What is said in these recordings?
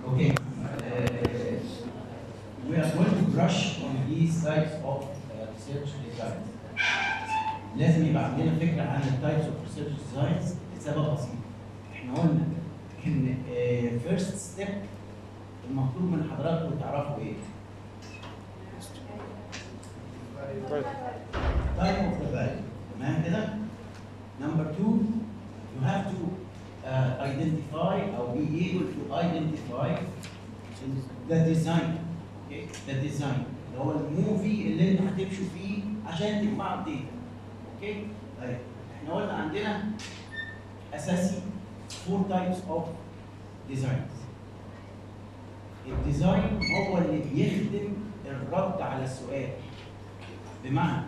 Okay. We are going to brush on these types of research designs. لازم يبقى عندنا فكره عن التايبس اوف ريسيرش ديزاينز لسبب بسيط. احنا قلنا ان فيرست ستيب المطلوب من حضراتكم تعرفوا ايه؟ تايب اوف ذا فاليو. تمام كده؟ نمبر 2 you have to identify or be able to identify the design. Okay? The design اللي هو الموفي اللي انتوا هتمشوا فيه عشان تجمعوا الداتا. اوكي؟ طيب احنا قلنا عندنا اساسي 4 types of designs. الديزاين هو اللي بيخدم الرد على السؤال. بمعنى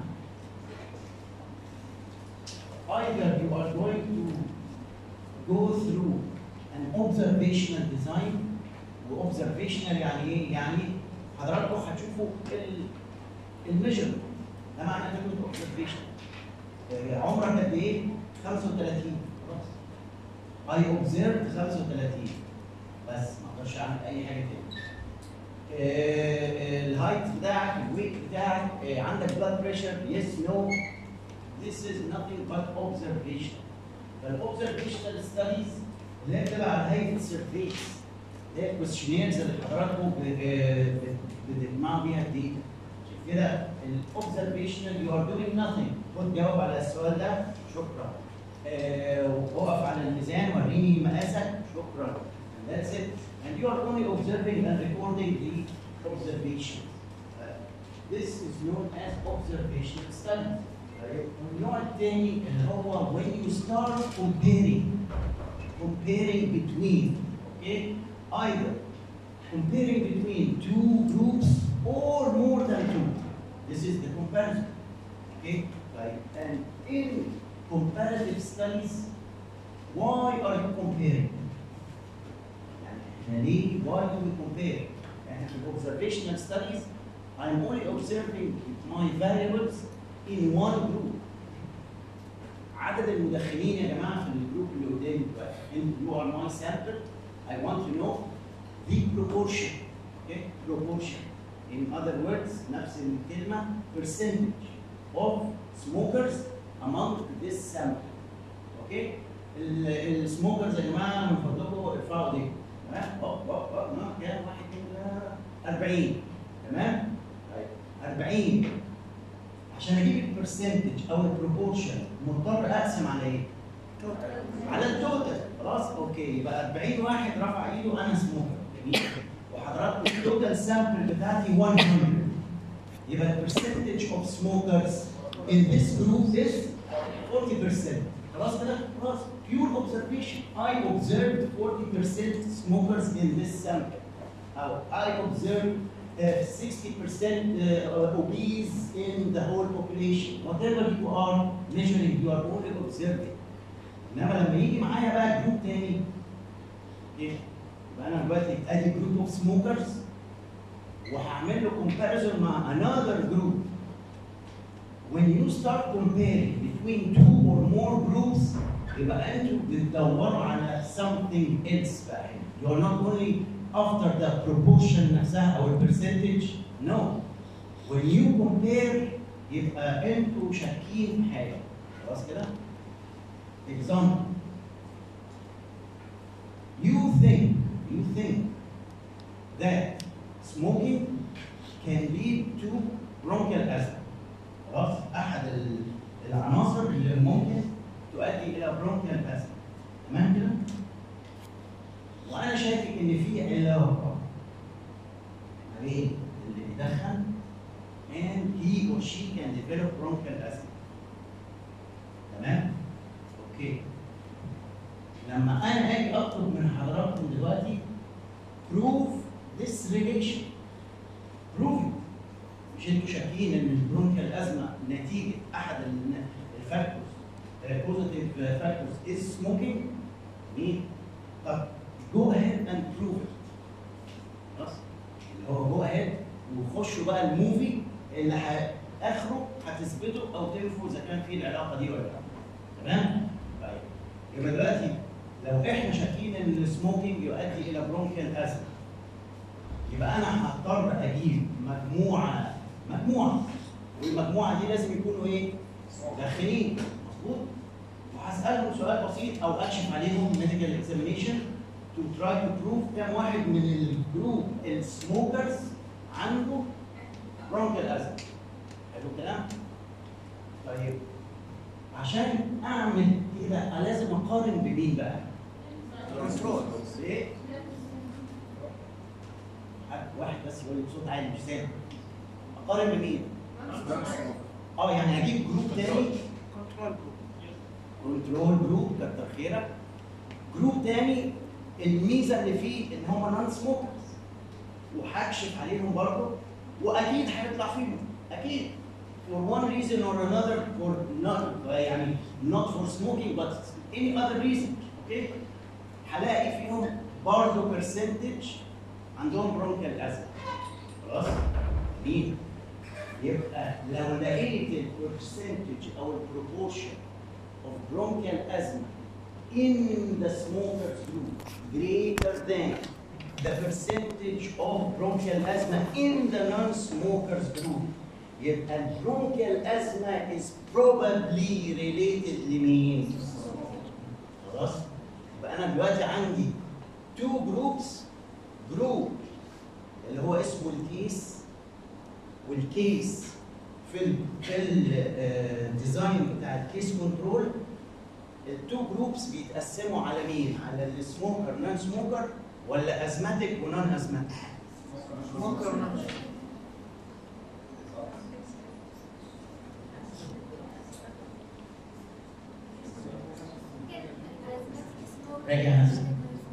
either you are going to go through an observational design. وobservational يعني ايه؟ يعني حضراتكم هتشوفوا الميجر. ده معنى كلمه observational. عمرك قد ايه؟ 35. خلاص. I observed 35 بس ما اقدرش اعمل اي حاجه تاني. الهايت بتاعك، الويت بتاعك، عندك blood pressure، yes no. This is nothing but observation. فالاوبزرفيشنال ستاديز اللي هي بتبقى على هيئه سيرفيس، اللي هي الكويشنيرز اللي حضراتكم بتجمعوا بيها الداتا. عشان كده الاوبزرفيشنال يو ار دوينج nothing. خد جاوب على السؤال ده، شكرا. وقف على الميزان وريني مقاسك، شكرا. And that's it. And you are only observing and recording the observation. This is known as observational studies. النوع الثاني اللي هو when you start comparing between, okay, either comparing between two groups or more than two. This is the comparison. Okay, right? And in comparative studies, why are you comparing? Why do we compare? And in observational studies, I'm only observing my variables in one group. عدد المدخنين يا جماعه في الجروب اللي قدامي دلوقتي، you are my sample. I want to know the proportion. Okay? Proportion. In other words, نفس الكلمه percentage of smokers among this sample. Okay? السموكرز يا جماعه من فضلكم ارفعوا ايديكم. تمام؟ كام؟ 1 2 40. تمام؟ طيب 40 عشان اجيب البرسنتج او البروبورشن مضطر اقسم على ايه؟ على التوتال. خلاص؟ اوكي، يبقى 40 واحد رفع ايده انا سموكر. جميل. وحضراتكم التوتال سامبل بتاعتي 100. يبقى البرسنتج اوف سموكرز in this group is 40%. خلاص كده؟ خلاص. Pure observation. I observed 40% smokers in this sample. Or I observed 60% obese in the whole population. Whatever you are measuring, you are only observing. انما لما يجي معايا بقى جروب تاني، يبقى انا دلوقتي ادي جروب اوف سموكرز وهعمل له comparison مع another group. When you start comparing between two or more groups, يبقى انتوا بتدوروا على something else بقى. You are not only after the proportion نفسها او percentage. No. When you compare يبقى انتوا شاكين في حاجه. خلاص كده؟ Example. You think that smoking can lead to bronchial asthma. خلاص؟ احد العناصر اللي ممكن تؤدي الى bronchial asthma. تمام كده؟ وانا شايف ان في علاقه ما بين اللي بيدخن and he or she can develop bronchial asthma. تمام؟ اوكي. لما انا اجي اطلب من حضراتكم دلوقتي prove this relation. prove it. مش انتوا شاكين ان البرونكيال ازمه نتيجه احد الفاكتورز positive factors is smoking. مين؟ طب go ahead and prove it. خلاص؟ اللي هو go ahead وخشوا بقى الموفي اللي اخره هتثبته او تنفوا اذا كان في العلاقه دي ولا لا. تمام؟ طيب يبقى دلوقتي لو احنا شاكين ان السموكينج يؤدي الى برونكيال ازمه، يبقى انا هضطر اجيب مجموعه والمجموعه دي لازم يكونوا ايه؟ مدخنين، مظبوط؟ وهسالهم سؤال بسيط او اكشف عليهم ميديكال اكزامينيشن تو تراي تو بروف كام واحد من الجروب السموكرز عنده برونكال ازمه. حلو الكلام؟ طيب عشان اعمل كده لازم اقارن بمين بقى؟ كنترول. ليه؟ واحد بس يقول لي بصوت عالي مش سامع. اقارن بمين؟ يعني هجيب جروب تاني كنترول جروب كتر خيرك. جروب تاني الميزه اللي فيه ان هم نون سموكرز وهكشف عليهم برضه واكيد هيطلع فيهم اكيد for one reason or another for not يعني not for smoking but any other reason. اوكي؟ هلاقي فيهم برضه percentage عندهم برونكال ازمه. خلاص؟ مين؟ يبقى لو لقيت البرسنتج او البروبورشن of bronchial asthma in the smokers group greater than the percentage of bronchial asthma in the non-smokers group, يبقى bronchial asthma is probably related لمين؟ خلاص؟ يبقى أنا دلوقتي عندي two groups، جروب اللي هو اسمه الكيس والكيس في الديزاين بتاع الكيس كنترول. التو جروبس بيتقسموا على مين؟ على السموكر نون سموكر ولا ازماتيك ونون ازماتيك؟ سموكر ونون. راجع نفسك.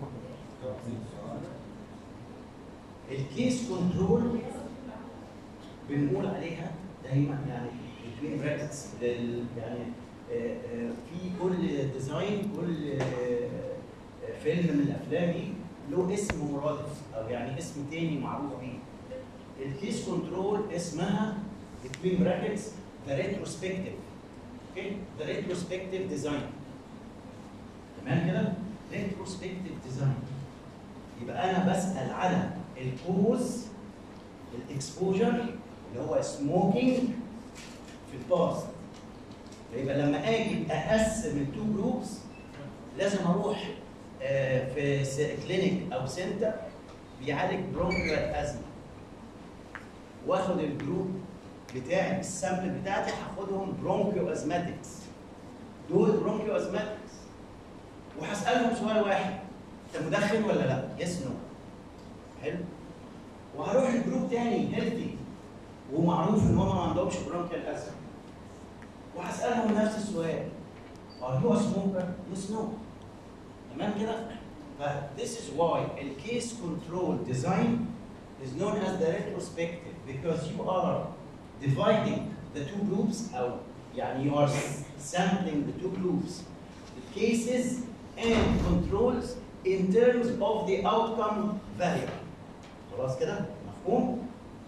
الكيس كنترول بنقول عليها دايما يعني between brackets يعني في كل ديزاين كل فيلم من الافلام دي له اسم مرادف او يعني اسم تاني معروف بيه. الكيس كنترول اسمها between brackets the retrospective. اوكي؟ the retrospective design. تمام كده؟ retrospective design. يبقى انا بسال على الكوز الاكسبوجر اللي هو سموكينج في الباست. فيبقى لما اجي اقسم التو جروبس لازم اروح في كلينيك او سنتر بيعالج برونكيال ازمه واخد الجروب بتاعي السامبل بتاعتي هاخدهم برونكيو ازماتكس. دول برونكيو ازماتكس وهسالهم سؤال واحد، انت مدخن ولا لا؟ يس نو. حلو؟ وهروح الجروب تاني هيلثي ومعروف ان هم ما عندهمش برونكيال ازمه وهسالهم نفس السؤال، are you a smoker؟ yes no. تمام كده؟ ف this is why the case control design is known as the retrospective because you are dividing the two groups او يعني you are sampling the two groups, the cases and controls in terms of the outcome variable. خلاص كده؟ مفهوم؟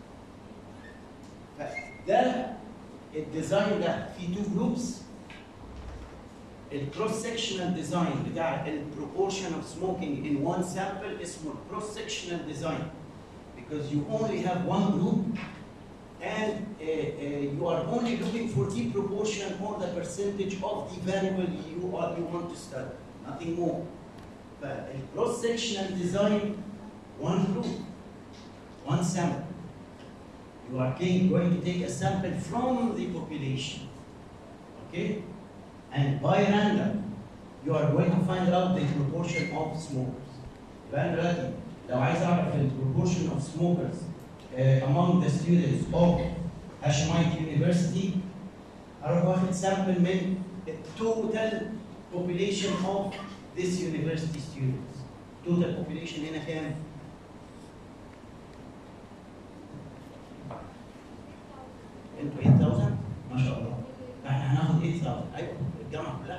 فده الديزاين ده فيه تو جروبس. الكروس سكشنال ديزاين بتاع البروبورشن اوف سموكينج ان وان سامبل اسمه الكروس سكشنال ديزاين because you only have one group and you are only looking for the proportion or the percentage of the variable you want to study, nothing more. فالكروس سكشنال ديزاين one group one sample. You are going to take a sample from the population, okay? And by random, you are going to find out the proportion of smokers. يبقى أنا دلوقتي لو عايز أعرف the proportion of smokers among the students of Hashemite University هروح واخد sample من the total population of this university students. Total population هنا كام؟ انتوا 8000 ما شاء الله. فاحنا هناخد 8000. ايوه الجامعه كلها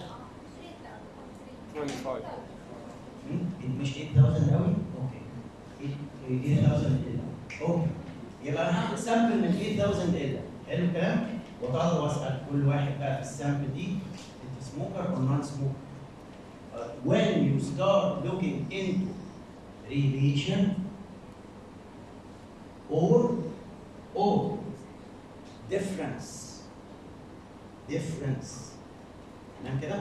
25 مش 8000 قوي؟ اوكي 8000 الا اوكي. يبقى انا هاخد سامبل من 8000 الا. حلو الكلام؟ وطبعا واسال كل واحد بقى في السامبل دي انت سموكر or non smoker. When you start looking into relation or difference. تمام كده؟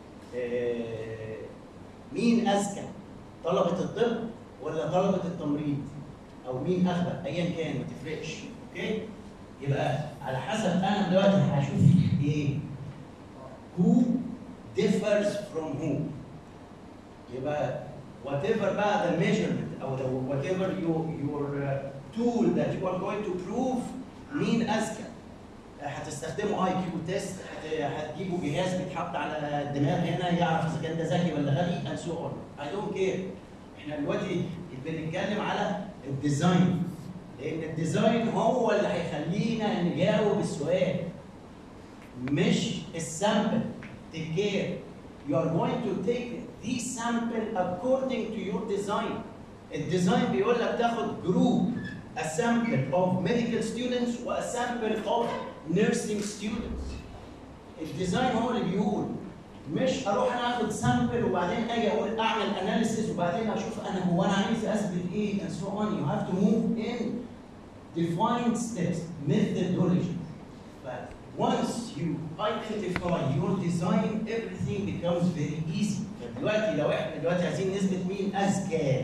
مين اذكى؟ طلبه الطب ولا طلبه التمريض؟ او مين اغبى؟ ايا كان ما تفرقش. اوكي؟ يبقى على حسب انا دلوقتي هشوف ايه؟ who differs from who. يبقى whatever بقى the measurement او whatever your tool that you are going to prove مين اذكى. هتستخدموا اي كيو تيست، هتجيبوا جهاز بيتحط على الدماغ هنا يعرف اذا كان ده ذكي ولا غبي and so on. I don't care. احنا دلوقتي بنتكلم على الديزاين، لان الديزاين هو اللي هيخلينا نجاوب السؤال مش السامبل. Take care. You are going to take this sample according to your design. الديزاين بيقول لك تاخد جروب a sample of medical students و a sample of nursing students. الديزاين هو اللي بيقول، مش اروح انا اخد سامبل وبعدين اجي اقول اعمل اناليسيس وبعدين اشوف هو انا عايز اثبت ايه and so on. You have to move in defined steps, methodology. But once you identify your design, everything becomes very easy. دلوقتي لو احنا دلوقتي عايزين نثبت مين اذكى،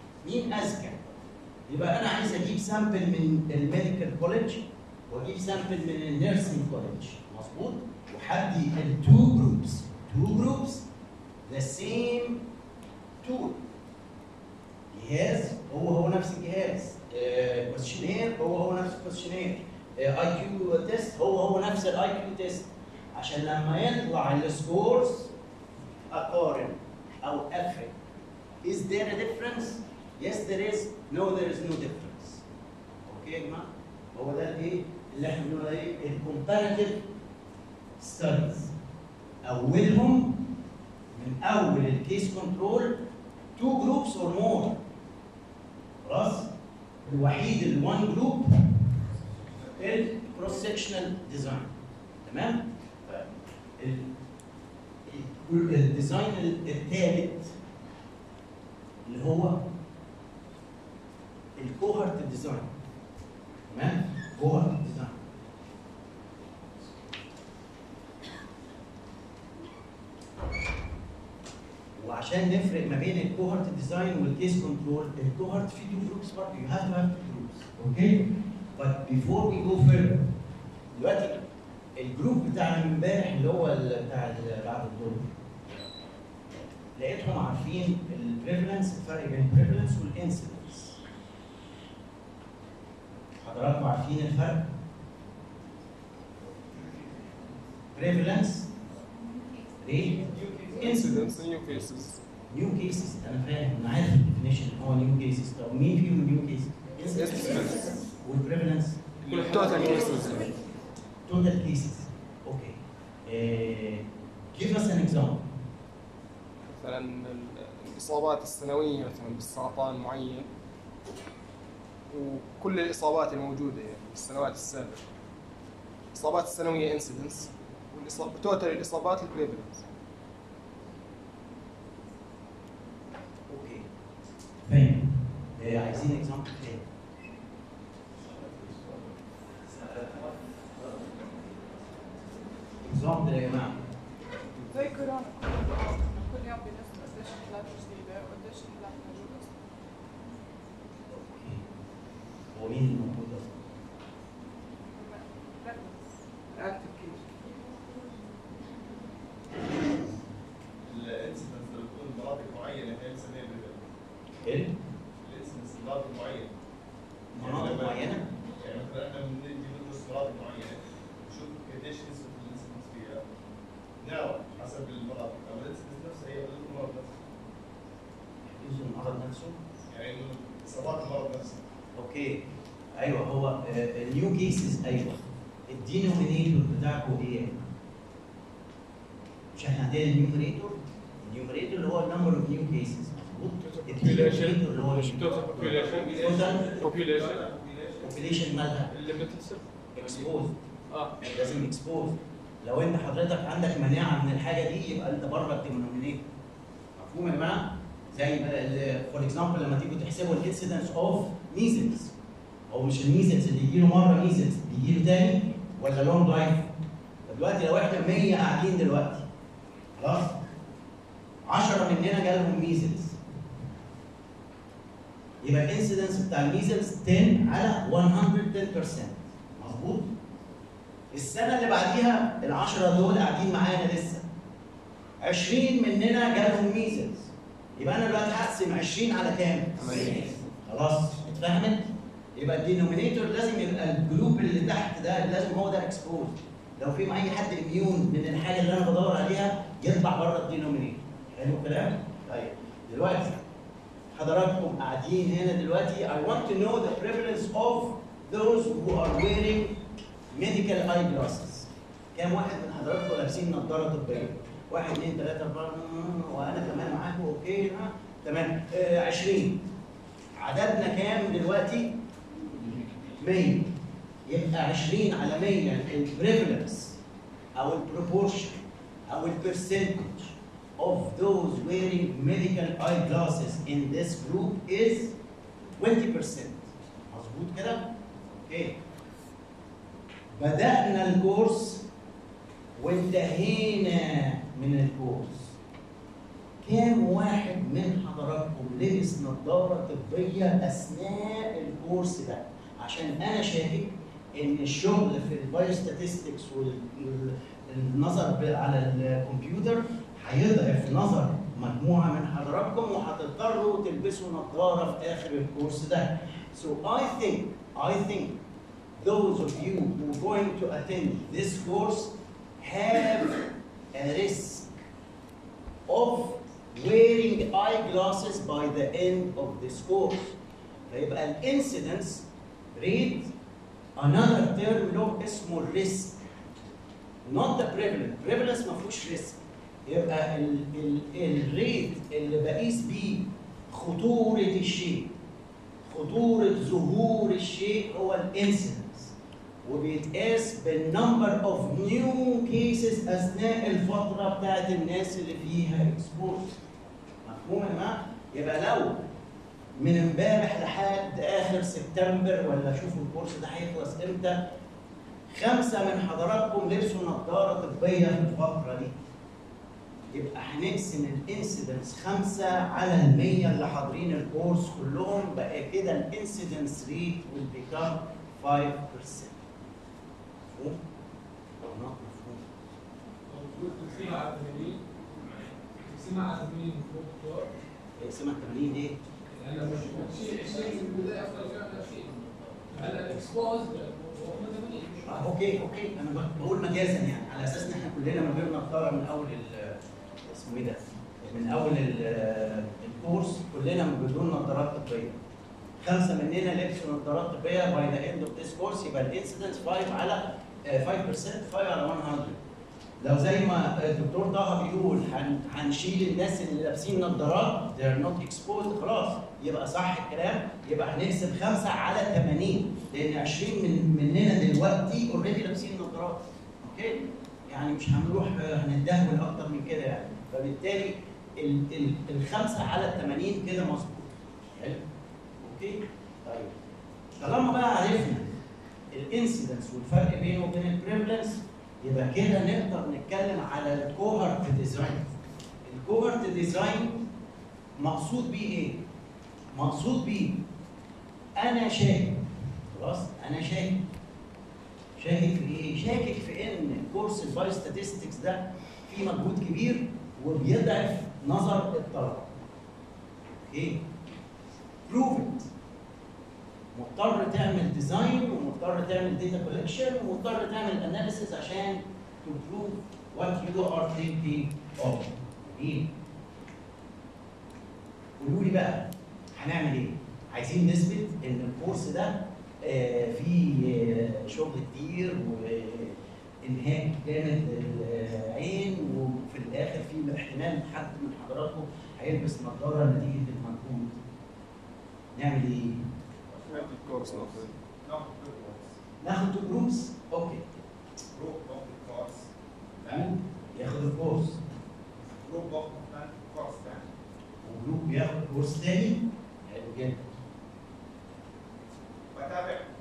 يبقى انا عايز اجيب سامبل من الميديكال كوليدج واجيب سامبل من النيرسينج كوليدج، مظبوط؟ وحدي التو جروبس the same tool. جهاز هو نفس الجهاز، كويشنير هو نفس الكويشنير، اي كيو تيست هو نفس الاي كيو تيست، عشان لما يطلع السكورز اقارن او افرق. Is there a difference? Yes there is. No there is no difference. اوكي يا جماعه؟ هو ده الايه؟ اللي احنا بنقول عليه الكومباريتيف ستاديز. اولهم من اول الكيس كنترول تو جروبس اور مور. خلاص؟ الوحيد الوان جروب الكروس سكشنال ديزاين. تمام؟ الديزاين الثالث اللي هو الكوهورت ديزاين. تمام؟ كوهورت ديزاين. وعشان نفرق ما بين الكوهورت ديزاين والكيس كنترول، الكوهورت فيه تو جروبس برضه، you have to have two groups. اوكي؟ But before we go further، دلوقتي الجروب بتاع امبارح اللي هو بتاع بعد الظهر، لقيتهم عارفين البريفلنس، الفرق بين البريفلنس والانسيدنس. حضراتكم عارفين الفرق؟ بريفلنس ريت انسيدنس نيو كيسز. انا فاهم، انا عارف الديفينيشن هو نيو كيسز. طب مين فيهم نيو كيسز؟ انسيدنس والبريفلنس توتال كيسز. توتال كيسز. اوكي. give us an example. مثلا الاصابات السنويه مثلا بالسرطان معين وكل الاصابات الموجوده يعني بالسنوات السابقه. الاصابات السنويه انسيدنس توتال الاصابات البريفلنس. اوكي. فاهم. عايزين اكزامبل تاني. اكزامبل يا جماعه. زي كورونا كل يوم بينزلوا قديش حالات جديده وقديش حالات موجوده اصلا. اوكي. هو مين اللي موجود اصلا؟ الاكتف كيس. الانسيدنس اللي بتكون مناطق معينه هي بنسميها بريفلنس. ايه؟ الانسيدنس مناطق معينه. مناطق معينه؟ يعني مثلا احنا بنيجي ندرس مناطق معينه نشوف قديش نسبه الانسيدنس فيها. نعرف حسب المناطق، اما الانسيدنس نفسها هي المرض نفسه. يوزن المرض نفسه؟ يعني اصابات المرض نفسه. اوكي. ايوه هو النيو كيسز. ايوه الدينومينيتور بتاعكم ايه؟ مش احنا عندنا النيوميريتور اللي هو النمبر اوف نيو كيسز، مظبوط؟ الدينومينيتور اللي هو population مالها؟ اكسبوز. لازم اكسبوز. لو انت حضرتك عندك مناعه من الحاجه دي يبقى انت بره الدينومينيتور. مفهوم يا جماعه؟ زي فور اكزامبل لما تيجوا تحسبوا الانسيدنس اوف ميزلز، هو مش الميزلز اللي يجي له مره ميزلز بيجي له تاني ولا لونج لايف؟ دلوقتي لو احنا 100 قاعدين دلوقتي خلاص 10 مننا جالهم ميزلز يبقى الانسيدنس بتاع الميزلز 10 على 110%. مظبوط؟ السنه اللي بعديها ال10 دول قاعدين معانا لسه 20 مننا جالهم ميزلز يبقى انا دلوقتي هقسم 20 على كام؟ 80. خلاص اتفهمت؟ يبقى الدينومينيتور لازم يبقى الجروب اللي تحت ده لازم هو ده اكسبوز. لو في اي حد اميون من الحاجه اللي انا بدور عليها يطلع بره الدينومينيتور. حلو الكلام؟ طيب دلوقتي حضراتكم قاعدين هنا دلوقتي I want to know the prevalence of those who are wearing medical eyeglasses. كام واحد من حضراتكم لابسين نظاره طبيه؟ 1 2 3 4 وانا كمان معاكم اوكي ها تمام 20. عددنا كام دلوقتي؟ 100. يبقى 20 على 100 البريفلنس او البروبورشن او البرسنتج of those wearing medical eyeglasses in this group is 20%. مظبوط كده؟ اوكي. بدأنا الكورس وانتهينا من الكورس. كام واحد من حضراتكم لبس نظارة طبية أثناء الكورس ده؟ عشان أنا شاكك إن الشغل في البايوستاتستكس والنظر على الكمبيوتر هيضعف نظر مجموعة من حضراتكم وهتضطروا تلبسوا نظارة في آخر الكورس ده. So I think those of you who are going to attend this course have a risk of wearing eyeglasses by the end of this course. فيبقى الانسيدنس ريت another term له اسمه الريسك not the prevalence. prevalence ما فيهوش ريسك. يبقى الريت اللي بقيس بيه خطورة الشيء خطورة ظهور الشيء هو الانسيدنس وبيتقاس بالنمبر اوف نيو كيسز اثناء الفترة بتاعت الناس اللي فيها اكسبوز. مفهوم يا جماعة؟ يبقى لو من امبارح لحد اخر سبتمبر ولا شوفوا الكورس ده هيخلص امتى 5 من حضراتكم لبسوا نظارة طبية في الفترة دي يبقى هنقسم الانسيدنس 5 على 100 اللي حاضرين الكورس كلهم بقى كده الانسيدنس ريت will become 5%. مفهوم؟ أو not مفهوم؟ تقسيمها على 80 تقسيمها على 80 دكتور اقسمها 80 ليه؟ لأن شيء 20 في البداية أفضل فيها من 20 هلا الاكسبوز هم 80 اوكي انا بقول مجازا يعني على اساس ان احنا كلنا من غير نضاره من اول اسمه ايه ده؟ من اول الكورس كلنا بدون نظارات طبيه. 5 مننا لبسوا نظارات طبيه باي ذا اند اوف ذيس كورس يبقى الانسيدنس 5 على 5% 5 على 100. لو زي ما الدكتور طه بيقول هنشيل الناس اللي لابسين نظارات they're not exposed خلاص يبقى صح الكلام يبقى هنقسم 5 على 80 لان 20 مننا دلوقتي اوريدي لابسين نظارات. اوكي؟ يعني مش هنروح هنتدهول اكتر من كده يعني فبالتالي ال5 على 80 كده مظبوط. حلو؟ اوكي؟ طيب طالما بقى عرفنا الانسيدنس والفرق بينه وبين البريفلنس يبقى كده نقدر نتكلم على الكوهورت ديزاين. الكوهورت ديزاين مقصود بيه ايه؟ مقصود بيه انا شاكك خلاص انا شاكك في ايه؟ شاكك في ان كورس البايوستاتستكس ده فيه مجهود كبير وبيضعف نظر الطلبه. اوكي؟ بروف ات. مضطر تعمل ديزاين ومضطر تعمل داتا كولكشن ومضطر تعمل اناليسيس عشان to prove what you are thinking of. ايه؟ قولوا لي بقى هنعمل ايه؟ عايزين نثبت ان الكورس ده فيه شغل كتير وانهاك جامد للعين وفي الاخر في احتمال حد من حضراتكم هيلبس نظاره نتيجه المجهود. نعمل ايه؟ الكورس ناخد 2 جروبس. اوكي. جروب باخد الكورس تمام؟ ياخد الكورس جروب باخد الكورس ثاني وجروب بياخد كورس تاني. حلو جدا. بتابع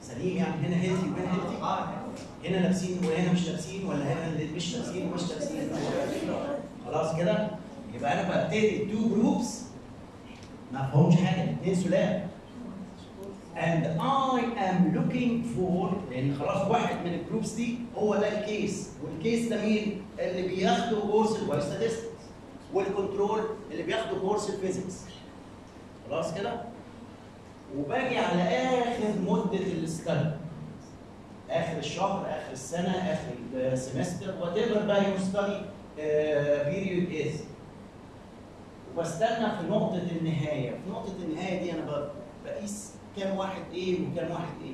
سليم يعني هنا هيلثي وهنا هيلثي؟ هنا لابسين وهنا مش لابسين، ولا هنا مش لابسين ومش لابسين؟ خلاص كده؟ يبقى انا ببتدي تو جروبس ما فيهمش حاجه، الاثنين سلام. and I am looking for، لان خلاص واحد من الجروبس دي هو ده الكيس، والكيس ده مين؟ اللي بياخدوا كورس البايوستاتستكس، والكنترول اللي بياخدوا كورس الفيزيكس. خلاص كده؟ وباجي على اخر مده الاستدي، اخر الشهر، اخر السنه، اخر السمستر، وات ايفر بقى يور ستدي بيريود از، وبستنى في نقطه النهايه. في نقطه النهايه دي انا بقيس كام واحد ايه وكام واحد ايه.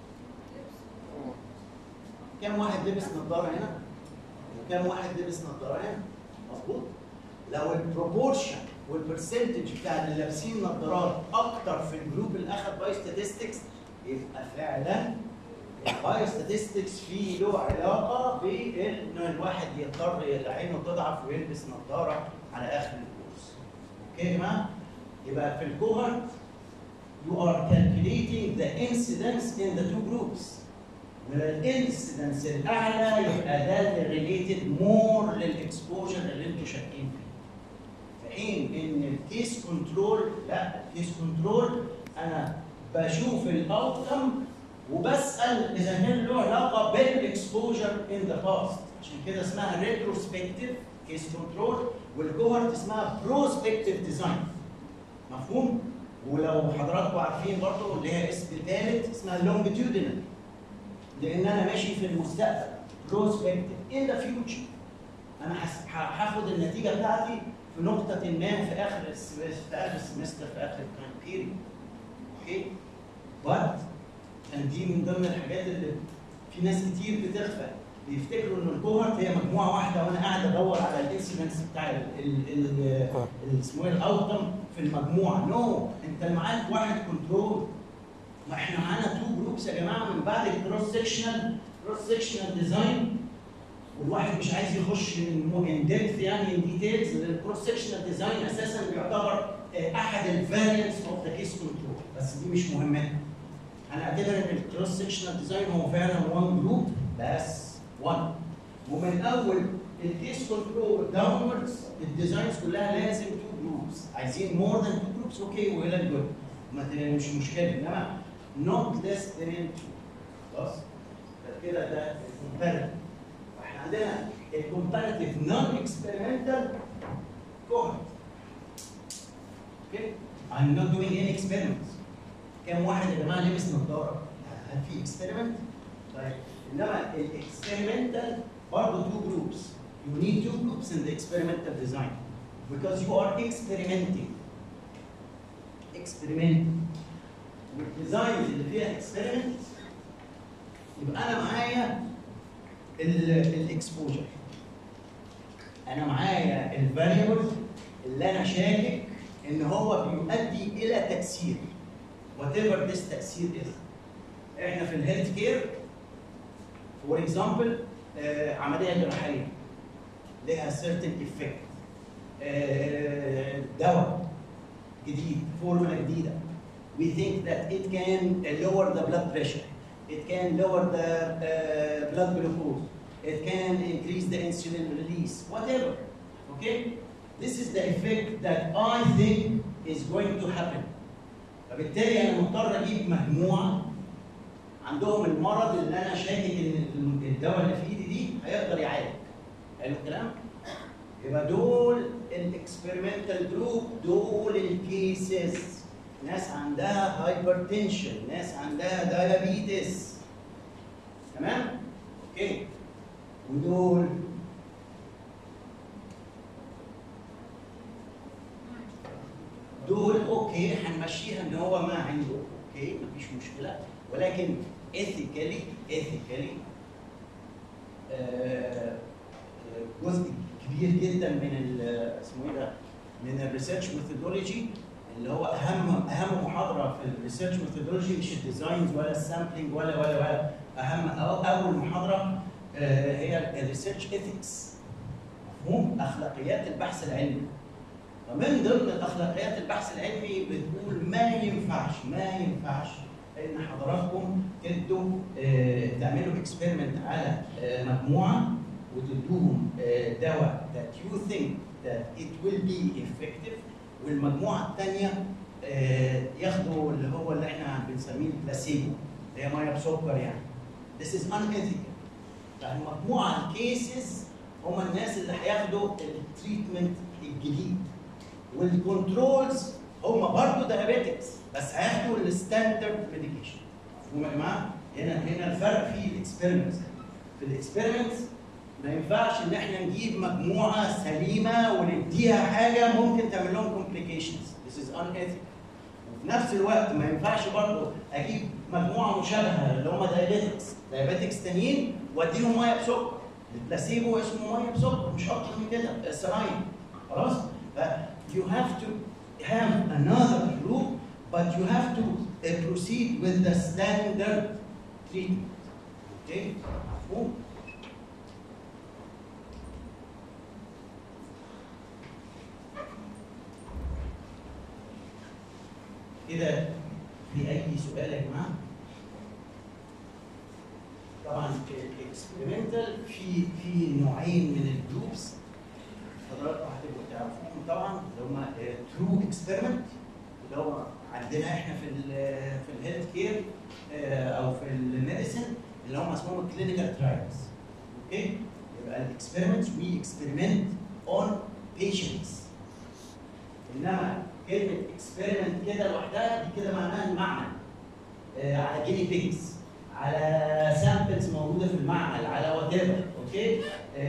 كام واحد لبس نظاره هنا وكام واحد لبس نظاره هنا. مظبوط؟ لو البروبورشن والبرسنتج بتاع اللي لابسين نظارات اكتر في الجروب اللي اخذ بايوستاتستكس، يبقى فعلا البايوستاتستكس فيه له علاقه بان الواحد يضطر عينه تضعف ويلبس نظاره على اخر الكورس. اوكي يا جماعه؟ يبقى في الكوهورت you are calculating the incidence in the two groups. والانسيدنس الاعلى يبقى ده اللي related more للاكسبوجر اللي انتوا شاكين فيه. في حين ان الكيس كنترول لا، الكيس كنترول انا بشوف الاوتكم وبسال اذا كان له علاقه بالاكسبوجر ان ذا باست، عشان كده اسمها ريتروسبكتيف كيس كنترول، والكوهورت اسمها بروسبكتيف ديزاين. مفهوم؟ ولو حضراتكم عارفين برضه اللي هي اسم ثالث اسمها لونجيتيودينال، لان انا ماشي في المستقبل. بروسبكتيف ان ذا فيوتشر، انا هاخد النتيجه بتاعتي في نقطه ما في اخر السمستر، في اخر التايم بيريد. اوكي؟ بس دي من ضمن الحاجات اللي في ناس كتير بتغفل، بيفتكروا ان الكوهورت هي مجموعه واحده وانا قاعد ادور على الانسيدنس بتاع اسمه ايه الاوتكم في المجموعه. نو، انت اللي معاك واحد كنترول. ما احنا معانا تو جروبس يا جماعه من بعد الكروس سكشنال ديزاين، والواحد مش عايز يخش ان ديبث يعني ان ديتيلز. الكروس سكشنال ديزاين اساسا بيعتبر احد الفاريانتس اوف ذا كيس كنترول، بس دي مش مهمه. انا اعتبر ان الكروس سكشنال ديزاين هو فعلا وان جروب بس، وان. ومن اول الكيس كنترول داونوردز الديزاينز كلها لازم تو جروبس. عايزين مور ذان تو جروبس اوكي ويل اند جود، مش مشكله، انما نوت ليس ذان تو. خلاص؟ كده ده الكومباريتيف. احنا عندنا الكومباريتيف نون اكسبيرمنتال كوهورت. اوكي؟ I'm not doing any experiments. كم واحد يا جماعه لبس نظاره؟ هل في اكسبيرمنت؟ طيب انما الاكسبيرمنتال برضه two groups. You need two groups in the experimental design because you are experimenting. والديزاينز اللي فيها اكسبيرمنت يبقى انا معايا الاكسبوجر، انا معايا الفاريبل اللي انا شاكك ان هو بيؤدي الى تاثير whatever this تاثير is. احنا في الهيلث كير فور اكزامبل عمليه جراحيه لها certain effect، دواء جديد، فورمولا جديده. We think that it can lower the blood pressure, it can lower the blood glucose, it can increase the insulin release, whatever. Okay? This is the effect that I think is going to happen. فبالتالي انا مضطر اجيب مجموعه عندهم المرض اللي انا شاكك ان الدواء اللي في ايدي دي هيقدر يعالج. حلو الكلام؟ يبقى دول الاكسبيرمنتال جروب، دول الكيسز. ناس عندها هايبرتنشن، ناس عندها دايابيتس. تمام؟ اوكي. ودول اوكي هنمشيها ان هو ما عنده، اوكي مفيش مشكله، ولكن ايثيكالي جزء كبير جدا من اسمه ايه ده؟ من الريسيرش ميثودولوجي اللي هو اهم محاضره في الريسيرش ميثودولوجي، مش الديزاينز ولا السامبلينج ولا اهم اول محاضره هي الريسيرش ايثكس. مفهوم؟ اخلاقيات البحث العلمي. ومن ضمن الاخلاقيات البحث العلمي بتقول ما ينفعش ان حضراتكم تدوا تعملوا اكسبيرمنت على مجموعه وتدوهم دواء that you think that it will be effective، والمجموعه الثانيه ياخدوا اللي احنا بنسميه البلاسيبو اللي هي ميه بسكر يعني. This is unethical. فالمجموعه الكيسز هم الناس اللي هياخدوا التريتمنت الجديد، والكنترولز هم برضه دايابيتكس بس هياخدوا الستاندرد ميديكيشن. مفهوم يا جماعه؟ هنا الفرق في الاكسبيرمنتس. في الاكسبيرمنتس ما ينفعش ان احنا نجيب مجموعه سليمه ونديها حاجه ممكن تعمل لهم كومبليكيشنز. This is unethical. وفي نفس الوقت ما ينفعش برضه اجيب مجموعه مشابهه اللي هم دايابيتكس تانيين واديهم ميه بسكر. البلاسيبو اسمه ميه بسكر مش اكتر من كده، السراين. خلاص؟ ف you have to have another group but you have to proceed with the standard treatment. Okay? مفهوم؟ كده في أي سؤال يا جماعة؟ طبعا الاكسبيرمنتال في نوعين من الجروبس حضراتكم هتبقوا تعرفوهم طبعا، اللي هم ترو اكسبيرمنت اللي هو عندنا احنا في الهيلث كير او في الميديسن اللي هم اسمهم كلينيكال ترايلز. اوكي؟ يبقى الاكسبيرمنتس وي اكسبيرمنت اون بيشنتس. انما كلمه اكسبيرمنت كده لوحدها دي كده معناها المعمل على جيني بيجز، على سامبلز موجوده في المعمل، على وات ايفر. اوكي؟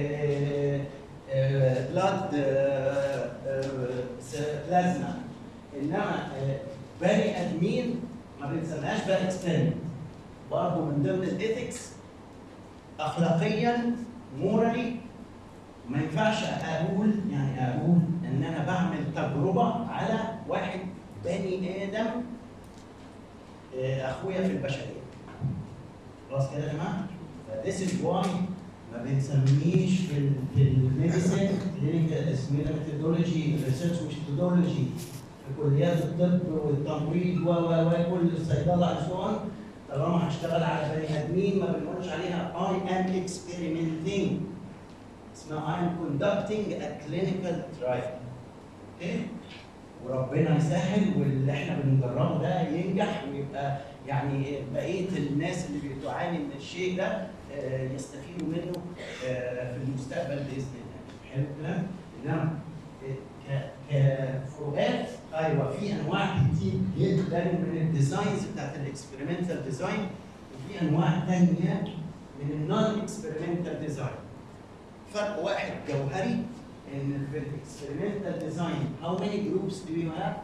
بلاد بلازما. انما بني ادمين ما بنسميهاش بقى اكسبيرمنت. برضه من ضمن الايثكس اخلاقيا مورالي ما ينفعش اقول ان انا بعمل تجربه على واحد بني ادم اخويا في البشريه. خلاص كده يا جماعه؟ This is why ما بنسميش في الميديسن كلينيكال اسمه ميثودولوجي ريسيرش ميثودولوجي في كليات الطب والتمريض وكل الصيدله اسوان. طالما هشتغل على بني ادمين ما بنقولش عليها I am experimenting، اسمها I am conducting a clinical trial. اوكي؟ وربنا يسهل واللي احنا بنجربه ده ينجح ويبقى يعني بقيه الناس اللي بتعاني من الشيء ده يستفيدوا منه في المستقبل باذن الله. حلو الكلام؟ انما كفروقات ايوه في انواع كتير جدا من الديزاينز بتاعت الاكسبيرمنتال ديزاين، وفي انواع ثانيه من النون اكسبيرمنتال ديزاين. فرق واحد جوهري ان في الاكسبيرمنتال ديزاين how many groups do you have؟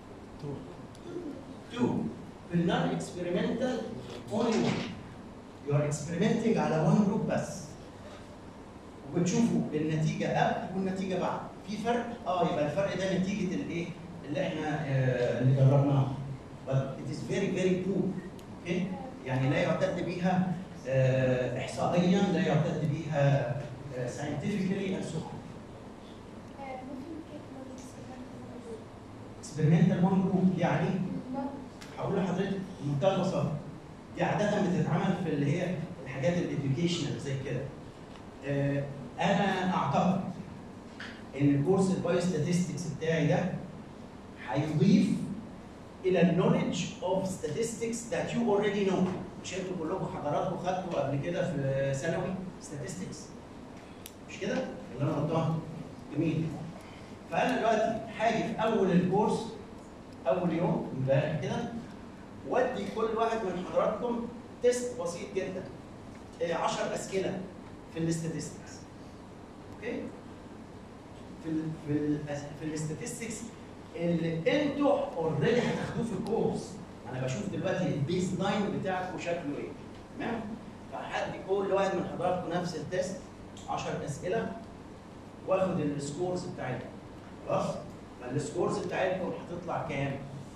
two. في النون اكسبيرمنتال only one. You are experimenting على one group بس. وبتشوفوا النتيجه قبل والنتيجه بعد. في فرق؟ يبقى الفرق ده نتيجه الايه؟ اللي احنا اللي جربناه. But it is very very poor. اوكي؟ يعني لا يعتد بيها احصائيا، لا يعتد بيها scientifically and so on. experimental one group يعني هقول لحضرتك بمنتهى البساطه دي عاده بتتعمل في اللي هي الحاجات الاديوكيشنال زي كده. انا اعتقد ان كورس البايوستاتستكس بتاعي ده هيضيف الى النولج اوف statistics that you already know. مش انتوا كلكم حضراتكم خدتوا قبل كده في ثانوي statistics؟ مش كده؟ اللي انا غلطان؟ جميل. فانا دلوقتي هاجي في اول الكورس اول يوم امبارح كده وادي كل واحد من حضراتكم تيست بسيط جدا 10 اسئله في الاستاتستكس. اوكي؟ في الاستاتستكس اللي انتوا اوريدي هتاخدوه في الكورس. انا بشوف دلوقتي البيز لاين بتاعكم شكله ايه. تمام؟ فهدي كل واحد من حضراتكم نفس التيست 10 اسئله واخد السكورز بتاعتكم. خلاص؟ فالسكورز بتاعتكم هتطلع كام؟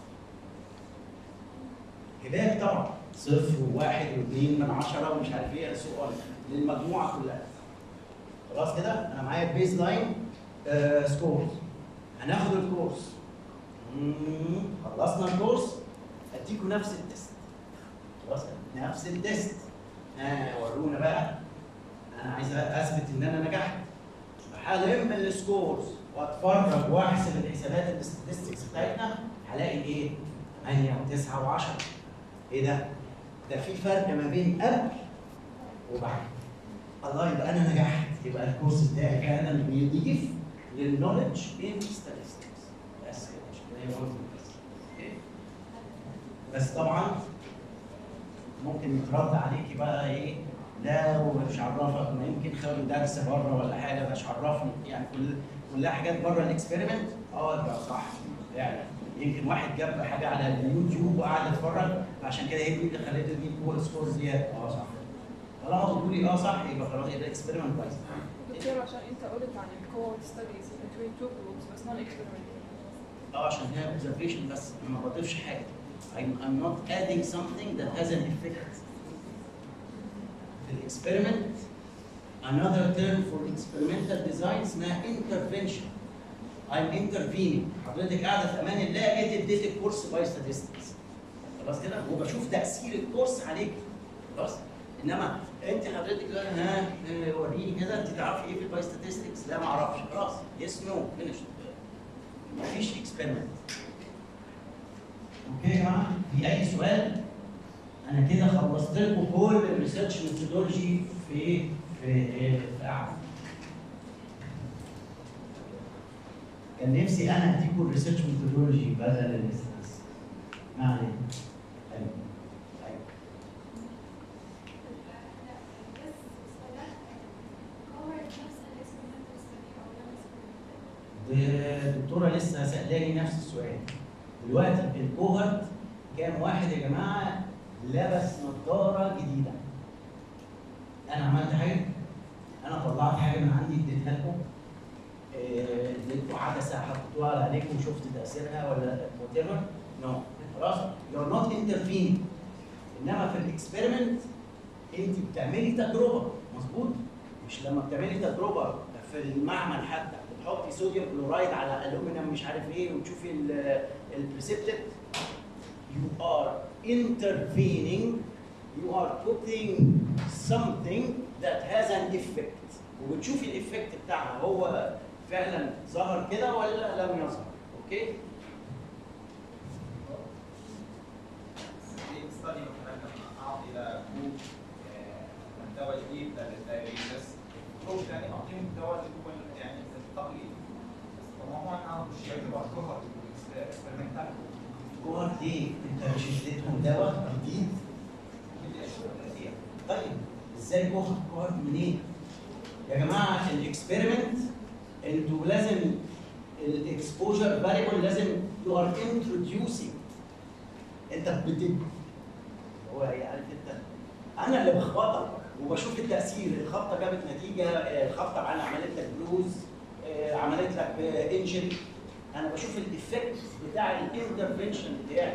هناك طبعا 0 و1 و2 من 10 ومش عارف ايه سؤال للمجموعه كلها. خلاص كده؟ انا معايا البيز لاين سكورز. هناخد الكورس. خلصنا الكورس اديكم نفس التست. خلاص نفس التست. ورونا بقى، انا عايز اثبت ان انا نجحت. هلم السكورز واتفرج واحسب الحسابات الاستاتستكس بتاعتنا، هلاقي ايه؟ 8 و9 و10. ايه ده؟ ده في فرق ما بين قبل وبعد. الله، يبقى انا نجحت، يبقى الكورس بتاعي فعلا بيضيف للنولج ان statistics. بس كده، مش كده هي بس. اوكي. بس طبعا ممكن يترد عليكي بقى ايه؟ لا ومش عرفك، ما يمكن خدوا درس بره ولا حاجه مش عرفني، يعني كلها حاجات بره الاكسبيرمنت. يبقى صح فعلا. يمكن واحد جاب حاجه على اليوتيوب وقعد يتفرج، عشان كده هي دي اللي خليته يجيب جول سكور زياده. صح. طالما قلتوا لي صح، يبقى خلاص، يبقى الاكسبيرمنت كويس. دكتور عشان انت قلت عن الكوهورت ستاديز between two groups بس نون experimental. عشان هي observation بس، انا ما بضيفش حاجه. I'm not adding something that has an effect. The experiment, another term for experimental design اسمها intervention. I'm intervening. حضرتك قاعده في امان الله، جيت اديت الكورس باي statistics. خلاص كده؟ وبشوف تاثير الكورس عليك. خلاص؟ انما انت حضرتك وريني كده، انت تعرفي ايه في الباي statistics؟ لا ما اعرفش. خلاص يس نو فينيش. مفيش اكسبيرمنت. اوكي يا جماعه؟ في اي سؤال؟ انا كده خلصت لكم كل الريسيرش ميثودولوجي في قعده. كان نفسي انا اديكم الريسيرش ميثودولوجي بدل الاستاتس. ما علينا. ايوه. الدكتوره لسه سالاني نفس السؤال. دلوقتي الكوهرت كام واحد يا جماعه لبس نظاره جديده؟ انا عملت حاجه؟ انا طلعت حاجه من عندي اديتها لكم؟ اديتكم عدسه حطيتوها عليكم وشفت تاثيرها ولا وات ايفر؟ نو. خلاص؟ يو ار نوت انترفينج. انما في الاكسبيرمنت انت بتعملي تجربه، مظبوط؟ مش لما بتعملي تجربه في المعمل حتى بتحطي صوديوم كلورايد على الومنيوم مش عارف ايه وتشوفي البريسبتد. You are intervening, you are putting something that has an effect. وبتشوفي الايفكت بتاعها هو فعلا ظهر كده ولا لم يظهر. اوكي؟ في ستادي مثلا لما اعطي لجروب محتوى جديد للدايريتس، جروب ثاني اعطيهم محتوى اللي هو يعني التقليد. بس طبعا انا اعرف الشيء اللي هو كوهرت اكسبيرمنتال. كوهرت ليه؟ انت مش اديتهم دواء جديد؟ طيب ازاي كوهرت منين؟ يا جماعه الاكسبيرمنت انتوا لازم الاكسبوجر فاريبل لازم يو ار انتروديوسينج. انت هو عارف انت انا اللي بخبطك وبشوف التاثير، الخبطه جابت نتيجه، الخبطه عملت لك بلوز، عملت لك انجري، انا بشوف الايفكت بتاع الانترفنشن بتاعي.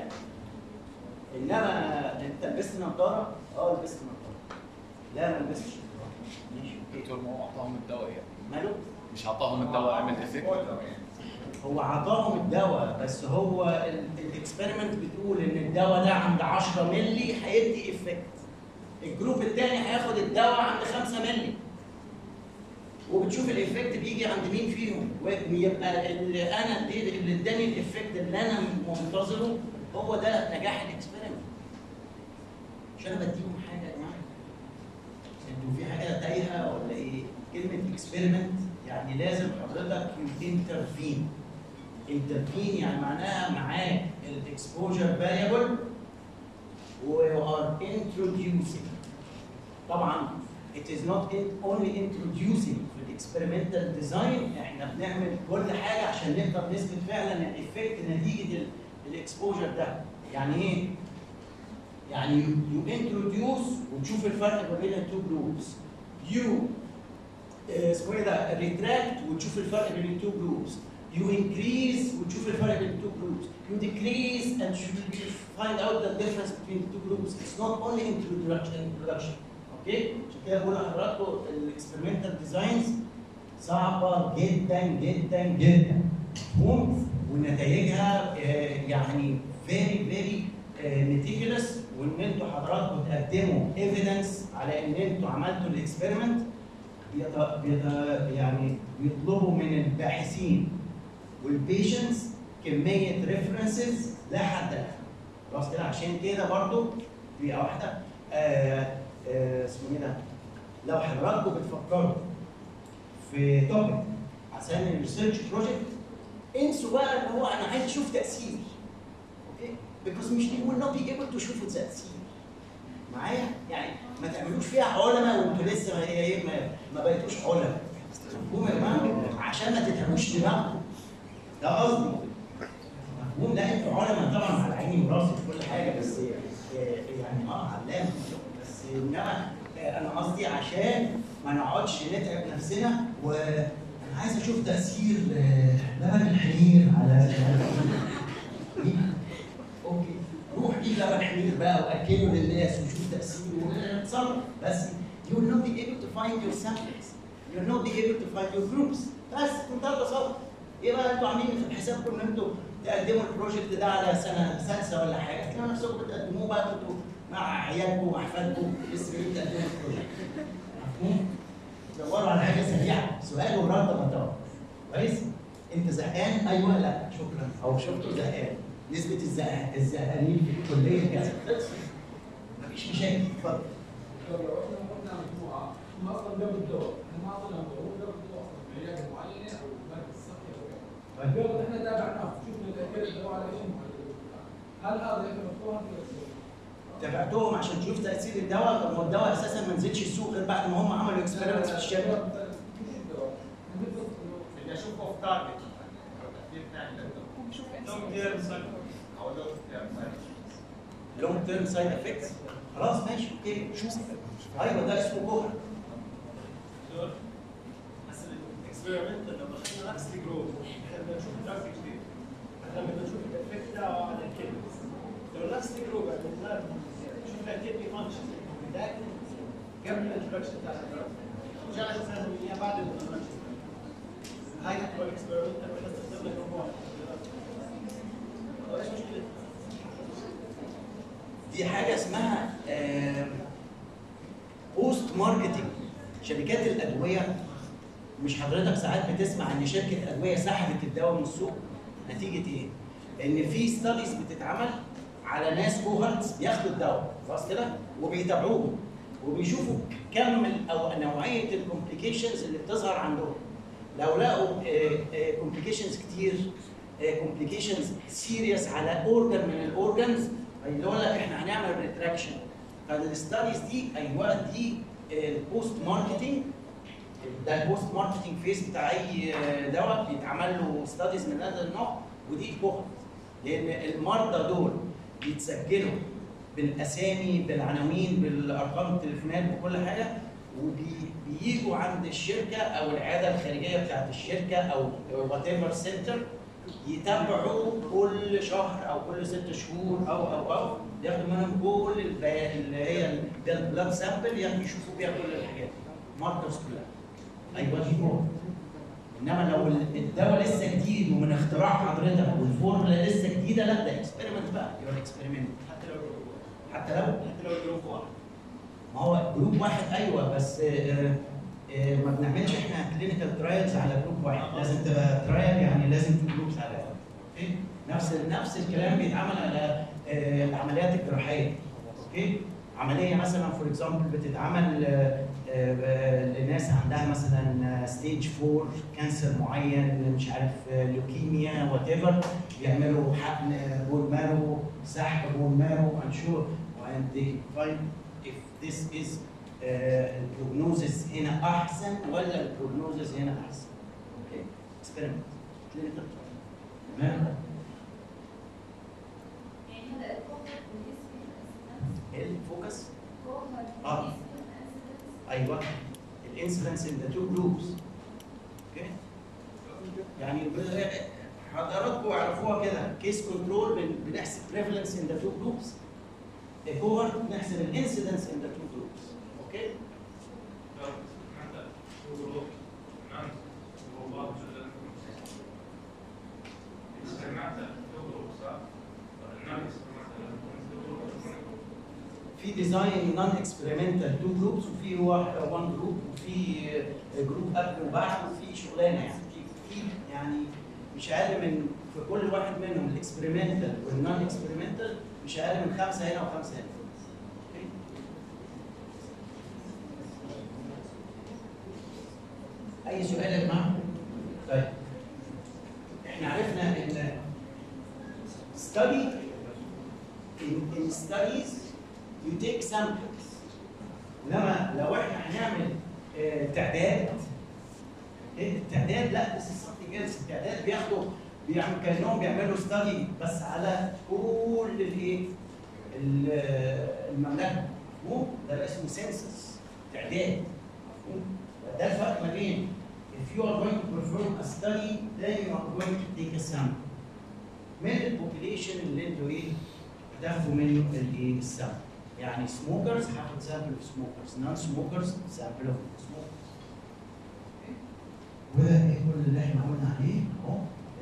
انما انت لبست نظاره؟ لبست نظاره. لا ما لبستش نظاره. ماشي اوكي. دكتور ما هو اعطاهم الدواء يعني. ماله؟ مش اعطاهم الدواء عمل افكت؟ هو عطاهم الدواء، بس هو الاكسبيرمنت بتقول ان الدواء ده عند 10 مللي هيدي افكت. الجروب الثاني هياخد الدواء عند 5 مللي. وبتشوف الايفكت بيجي عند مين فيهم، ويبقى اللي انا اللي اداني الايفكت اللي انا منتظره هو ده نجاح الاكسبيرمنت. مش انا بديهم حاجه يا جماعه. انتوا في حاجه تايهه ولا ايه؟ كلمه اكسبيرمنت يعني لازم حضرتك انترفين. انترفين يعني معناها معاك الاكسبوجر فاريبل و are introducing. طبعا it is not only introducing في الاكسبيرمنتال ديزاين، احنا بنعمل كل حاجه عشان نقدر نثبت فعلا الايفكت نتيجه الاكسبوجر ده. يعني ايه؟ يعني you introduce وتشوف الفرق ما بين التو جروبس. you اسمه ايه ده؟ ريتراكت وتشوف الفرق بين التو جروبس. you increase وتشوف الفرق بين التو جروبس. you decrease and find out the difference between the two groups. It's not only introduction. اوكي؟ عشان كده بقول لحضراتكم الاكسبيرمنتال ديزاينز صعبه جدا جدا جدا. مفهوم؟ ونتائجها يعني very ميتيكولس، وان انتوا حضراتكم تقدموا ايفيدنس على ان انتوا عملتوا الاكسبيرمنت، يعني بيطلبوا من الباحثين والبيشنتس كميه ريفرنسز لا حد لها. خلاص كده، عشان كده برضو في واحده اسمه ايه ده؟ لو حضراتكم بتفكروا في توبيك عشان الريسيرش بروجكت، انسوا بقى ان هو انا عايز اشوف تاثير. اوكي؟ because مش you will not be able to شوفوا تاثير. معايا؟ يعني ما تعملوش فيها علماء وانتوا لسه ما بقيتوش علماء. مفهوم يا جماعه؟ عشان ما تتعبوش دماغكم. ده قصدي. مفهوم؟ لا انتوا علماء طبعا على عيني وراسي في كل حاجه، بس يعني علام، بس انما انا قصدي عشان ما نقعدش نتعب نفسنا وانا عايز اشوف تاثير لبن الحمير على اوكي، روح جيب لبن حمير بقى واكله للناس وشوف تاثيره ونتصرف، بس you will not be able to find your samples, you will not be able to find your groups. بس بمنتهى البساطه. ايه بقى انتوا عاملين في حسابكم ان انتوا تقدموا البروجكت ده على سنه سادسه ولا حاجه، تلاقوا نفسكم بتقدموه بقى انتوا مع عيالكم واحفادكم لسه بتقدموا البروجكت. مفهوم؟ دوروا على حاجه سريعه، سؤال ورد بطاقه. كويس؟ انت زهقان؟ ايوه لا شكرا، او شفته زهقان. نسبه الزهقانين في الكليه كذا. مفيش مشاكل، اتفضل. لو احنا قلنا مجموعه هم اصلا جابوا الدواء، احنا ما اعطينا الدواء، جابوا الدواء اصلا في عياده معينه او مركز صحي او كذا. الدواء احنا تابعناه، شفنا تاثير الدواء على شيء معين. هل هذا يعتبر تابعتهم عشان تشوف تاثير الدواء؟ طب ما الدواء اساسا ما نزلش السوق غير بعد ما هم عملوا اكسبيرمنتس في الشركه. بدي اشوفه في تارجت تاثير ثاني للدواء. لونج تيرم سايد افكتس. خلاص ماشي اوكي، شوف. ايوه ده اسمه كوهر. دكتور مثلا الاكسبيرمنت لما دخلنا نفس الجروب احنا بدنا نشوف دراج جديد. احنا بدنا نشوف الافكت تاعه على الكدني. لو نفس الجروب عملنا شفنا الكدني فانكشن قبل الانترودكشن تاع الدراج، ورجعنا شفنا اياها بعد الانترودكشن. هاي تعتبر اكسبيرمنت احنا استخدمنا كومباوند. ايش مشكلة؟ دي حاجه اسمها بوست ماركتنج. شركات الادويه، مش حضرتك ساعات بتسمع ان شركه ادويه سحبت الدواء من السوق نتيجه ايه؟ ان في ستاديز بتتعمل على ناس كوهرتس بياخدوا الدواء، خلاص كده؟ وبيتابعوهم وبيشوفوا كم او نوعيه الكومبليكيشنز اللي بتظهر عندهم. لو لقوا كومبليكيشنز كتير، كومبليكيشنز سيريس على اورجن من الاورجنز، هيقول لك احنا هنعمل ريتراكشن. فالستاديز دي ايوه دي البوست ماركتنج. ده البوست ماركتنج فيز بتاع اي دواء بيتعمل له ستاديز من هذا النوع، ودي الكوهورت. لان المرضى دول بيتسجلوا بالاسامي بالعناوين بالارقام التليفونات بكل حاجه، وبييجوا عند الشركه او العياده الخارجيه بتاعت الشركه او وات ايفر سنتر، يتابعوا كل شهر او كل 6 شهور او ياخدوا منهم كل اللي هي البلاد سامبل، يشوفوا بيها كل الحاجات ماركرز كلها. ايوه دي فورم. انما لو الدواء لسه جديد ومن اختراع حضرتك والفورمولا لسه جديده، لا ده اكسبيرمنت بقى، يبقى اكسبيرمنت. حتى لو جروب واحد. ما هو جروب واحد ايوه، بس ما بنعملش احنا كلينيكال ترايلز على جروب واحد، لازم تبقى ترايل يعني لازم تو جروبس على الاقل. اوكي؟ نفس الكلام بيتعمل على العمليات الجراحيه. اوكي؟ عمليه مثلا فور اكزامبل بتتعمل لناس عندها مثلا ستيج 4 كانسر معين، مش عارف لوكيميا وات ايفر، بيعملوا حقن بون مارو، سحب بون مارو انشور، and they find if this is البروجنوزس هنا احسن ولا البروجنوزس هنا احسن. اوكي؟ اكسبيرمنت كلينيكال تمام؟ يعني هذا الفوكس ايوه الانسيدنس ان ذا تو جروبس. اوكي؟ يعني حضراتكم عرفوها كده، كيس كنترول بنحسب بريفالنس ان ذا تو جروبس، كوهورت بنحسب الانسيدنس ان ذا تو جروبس. اوكي؟ في ديزاين نون اكسبيرمنتال 2 جروبس، وفي 1 جروب، وفي جروب قبل وبعد، وفي شغلانه يعني في يعني مش اقل من في كل واحد منهم الاكسبيرمنتال والنون اكسبيرمنتال مش اقل من 5 هنا و5 هنا. اي سؤال يا جماعه؟ طيب احنا عرفنا ان study in studies you take samples، انما لو احنا هنعمل تعداد، التعداد لا this is something else. التعداد بيعمل كانهم بيعملوا ستادي بس على كل الايه؟ المملكه، مفهوم؟ ده اسمه سنسس، تعداد، مفهوم؟ ده الفرق ما بين if you are going to perform a study then you are going to take a sample من البوبيليشن اللي انتوا ايه؟ هتاخدوا منه الايه؟ السامبل. يعني سموكرز هاخد سامبل اوف سموكرز، نون سموكرز سامبل اوف سموكرز. وده ايه كل اللي احنا قلنا عليه اهو.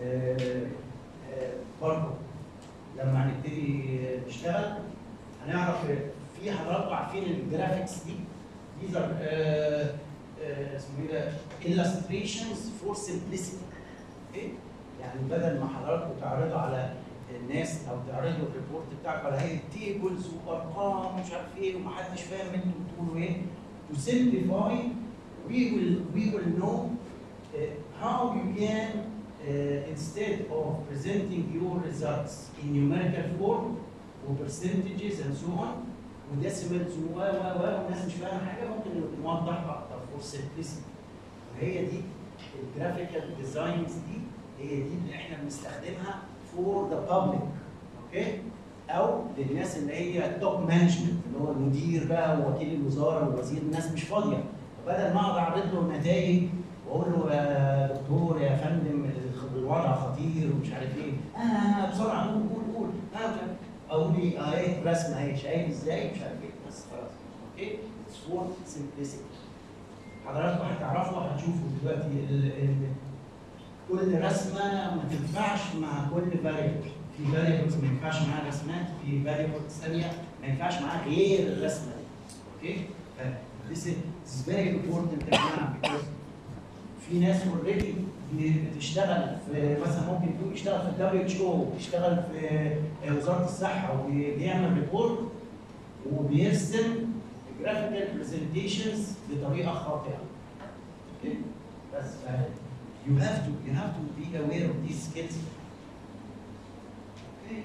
برضه لما هنبتدي نشتغل هنعرف في حضراتكم عارفين الجرافيكس دي these are اسمه ايه ده؟ illustrations for simplicity. اوكي؟ يعني بدل ما حضراتكم تعرضوا على الناس او تعرضوا الريبورت بتاعكم على هيئه تيبلز وارقام ومش عارف ايه ومحدش فاهم انتوا بتقولوا ايه. To simplify we will know how you can instead of presenting your results in numerical form وpercentages and so on وديسيمالز والناس مش فاهمه حاجه ممكن نوضح اكتر for simplicity. وهي دي الجرافيكال ديزاينز دي هي دي اللي احنا بنستخدمها for the public. اوكي؟ او للناس اللي هي توب مانجمنت اللي هو المدير بقى ووكيل الوزاره والوزير، الناس مش فاضيه. فبدل ما اقعد اعرض له نتائج واقول له يا دكتور يا فندم الوضع خطير ومش عارف ايه، بسرعه قول اقول لي اهي رسمه اهي شايف ازاي مش عارف ايه بس خلاص. اوكي؟ اتس فور سمبلسيتي. حضراتكم هتعرفوا هتشوفوا دلوقتي كل رسمه ما تنفعش مع كل فاريبل. في فاريبلز ما ينفعش معاها رسمات، في فاريبلز ثانيه ما ينفعش معاها غير الرسمه دي. اوكي؟ This is very important يا جماعه because في ناس اوريدي بتشتغل في مثلا ممكن يكون يشتغل في الدبليو اتش او، بيشتغل في وزاره الصحه وبيعمل ريبورت وبيرسم جرافيكال برزنتيشنز بطريقه خاطئه. اوكي؟ بس you have to be aware of these skills. اوكي؟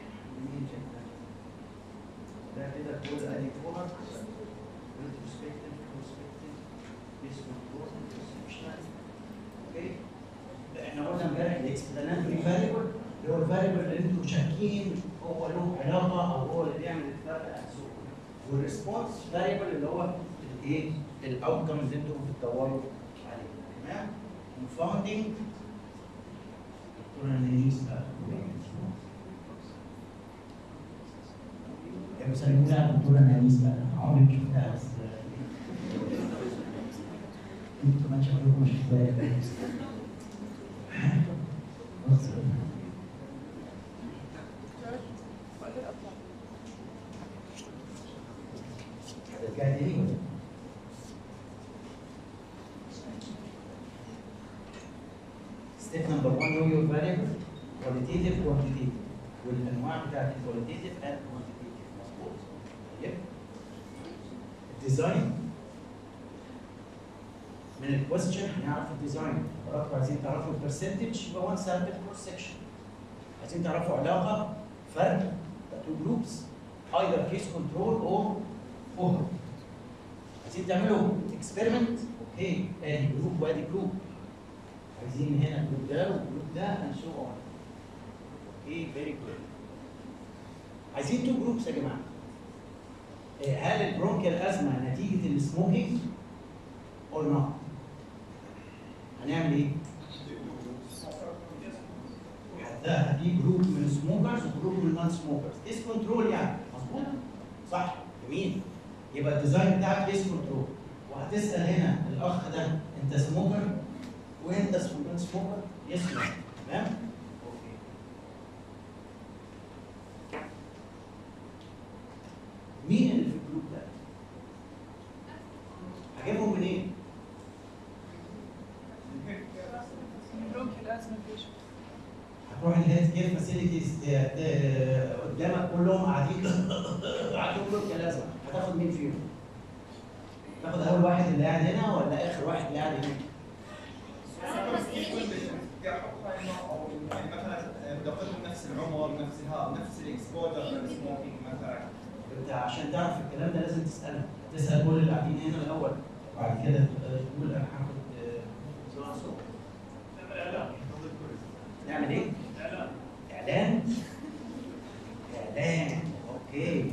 ده كده كل ادي كوره retrospective prospective this control اوكي؟ احنا قلنا امبارح الاكسبلاناتوري فاريبل اللي هو الفاريبل اللي انتوا شاكين هو له علاقه او هو اللي بيعمل الفرق اساسا، والريسبونس فاريبل اللي هو الايه؟ الاوتكم اللي انتوا بتدوروا عليه. تمام؟ وفاوندنج دكتور انيس بقى يا بسلمونا دكتور انيس بقى عمري ما شفتها بس انتوا كمان شكلكم مش شفتوها. هترجعي تاني ولا؟ ستيب نمبر 1 know your variable qualitative quantitative والانواع بتاعت qualitative and quantitative. مظبوط؟ طيب الديزاين من الكويستشن هنعرف الديزاين. حضراتكم عايزين تعرفوا البرسنتج يبقى 1 سامبل كروس سكشن. عايزين تعرفوا علاقه فرق تو جروبس either case control or cohort. عايزين تعملوا اكسبيرمنت اوكي ادي جروب وادي جروب. عايزين هنا الجروب ده والجروب ده and so on. اوكي فيري جود. عايزين تو جروبس يا جماعه. هل البرونكيال ازمه نتيجه السموكينج or not؟ هنعمل ايه؟ هتجيب جروب من السموكرز وجروب من النون سموكرز، كيس كنترول يعني، مظبوط؟ صح؟ جميل. يبقى الديزاين بتاعك كيس كنترول، وهتسال هنا الاخ ده انت سموكر وانت سموكر؟ يس نو. تمام؟ اوكي. مين اللي في الجروب ده؟ منين؟ مبروك لازم البيشنت. هتروح الهيلث كير فاسيلتيز قدامك كلهم قاعدين قاعدين كلهم كلازمه، هتاخد مين فيهم؟ تاخد اول واحد اللي قاعد هنا ولا اخر واحد اللي قاعد هنا؟ يعني مثلا دقتهم نفس العمر، نفس الاكسبوجر للسموكينج مثلا. انت عشان تعرف الكلام ده لازم تسالهم، تسال كل اللي قاعدين هنا الاول وبعد كده تقول انا هاخد نعمل اعلان. نعمل ايه؟ اعلان. اعلان؟ اعلان اوكي.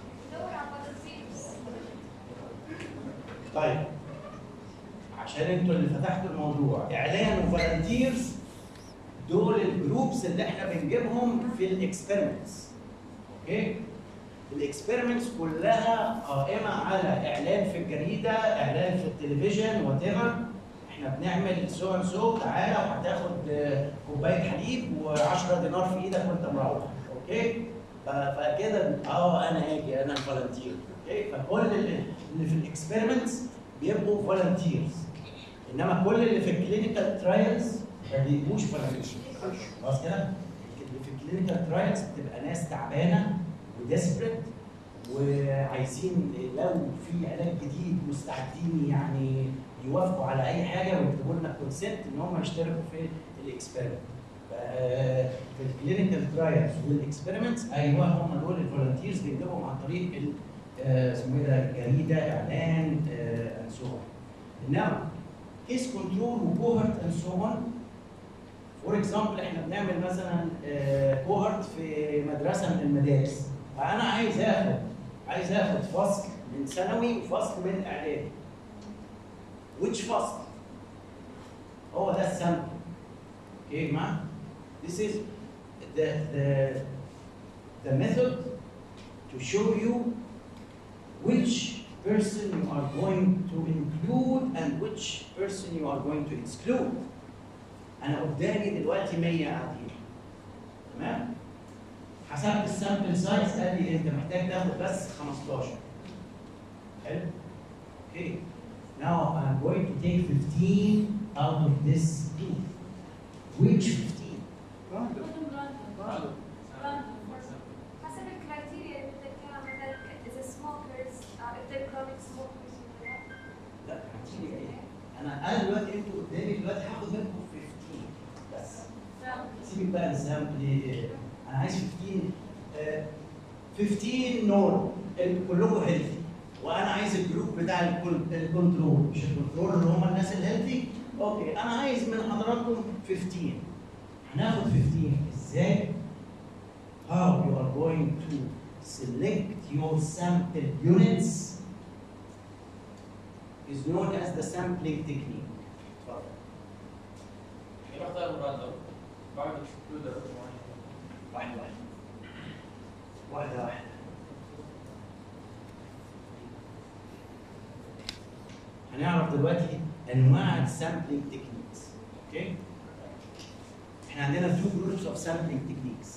طيب عشان انتوا اللي فتحتوا الموضوع، اعلان وفالنتيرز دول الجروبس اللي احنا بنجيبهم في الاكسبيرمنتس. اوكي؟ الاكسبيرمنتس كلها قائمه على اعلان في الجريده، اعلان في التلفزيون وات ايفر. احنا بنعمل سو اند سو، تعالى وهتاخد كوبايه حليب و10 دينار في ايدك وانت مروح. اوكي؟ فكده انا هاجي انا الفالنتير. اوكي؟ فكل اللي في الاكسبيرمنتس بيبقوا فالنتيرز، انما كل اللي في الكلينيكال ترايلز ما بيبقوش فالنتيرز. خلاص كده؟ اللي في الكلينيكال ترايلز بتبقى ناس تعبانه وديسبريت وعايزين لو في علاج جديد مستعدين يعني يوافقوا على اي حاجه ويكتبوا لنا كونسنت ان هم يشتركوا في الاكسبيرمنت. في الكلينيكال ترايلز والاكسبيرمنتس ايوه هم دول الفولنتيرز بنجيبهم عن طريق اسمه ايه ده جريده اعلان اند سو اون. انما كيس كنترول وكوهرت اند سو اون فور اكزامبل احنا بنعمل مثلا كوهرت في مدرسه من المدارس، فانا عايز اخد فصل من ثانوي وفصل من اعدادي. which فصل؟ هو ده السامبل. اوكي يا جماعه؟ This is the method to show you which person you are going to include and which person you are going to exclude. أنا قدامي دلوقتي 100 قاعدين. تمام؟ حسبت السامبل سايز قال لي أنت محتاج تاخد بس 15. حلو؟ اوكي. Now I'm going to take 15 out of this group. Which 15? حسب الكرايتيريا اللي ذكرها مثلا اذا سموكرز if they're chronic smokers ولا لا كرايتيريا ايه؟ انا دلوقتي انتوا قدامي دلوقتي هاخد منكم 15 بس. سيبك بقى السامبل ايه؟ انا عايز 15 نور كلكم هيلثي، وانا عايز الجروب بتاع الكنترول، مش الكنترول اللي هم الناس الهيلثي. اوكي انا عايز من حضراتكم 15. هناخد 15 ازاي؟ How you are going to select your sample units is known as the sampling technique. اتفضل. كيف اختار المراد بعد اكسكلودر معين؟ واحدة. هنعرف دلوقتي انواع السامبلينج تكنيكس. اوكي؟ احنا عندنا two groups of sampling techniques.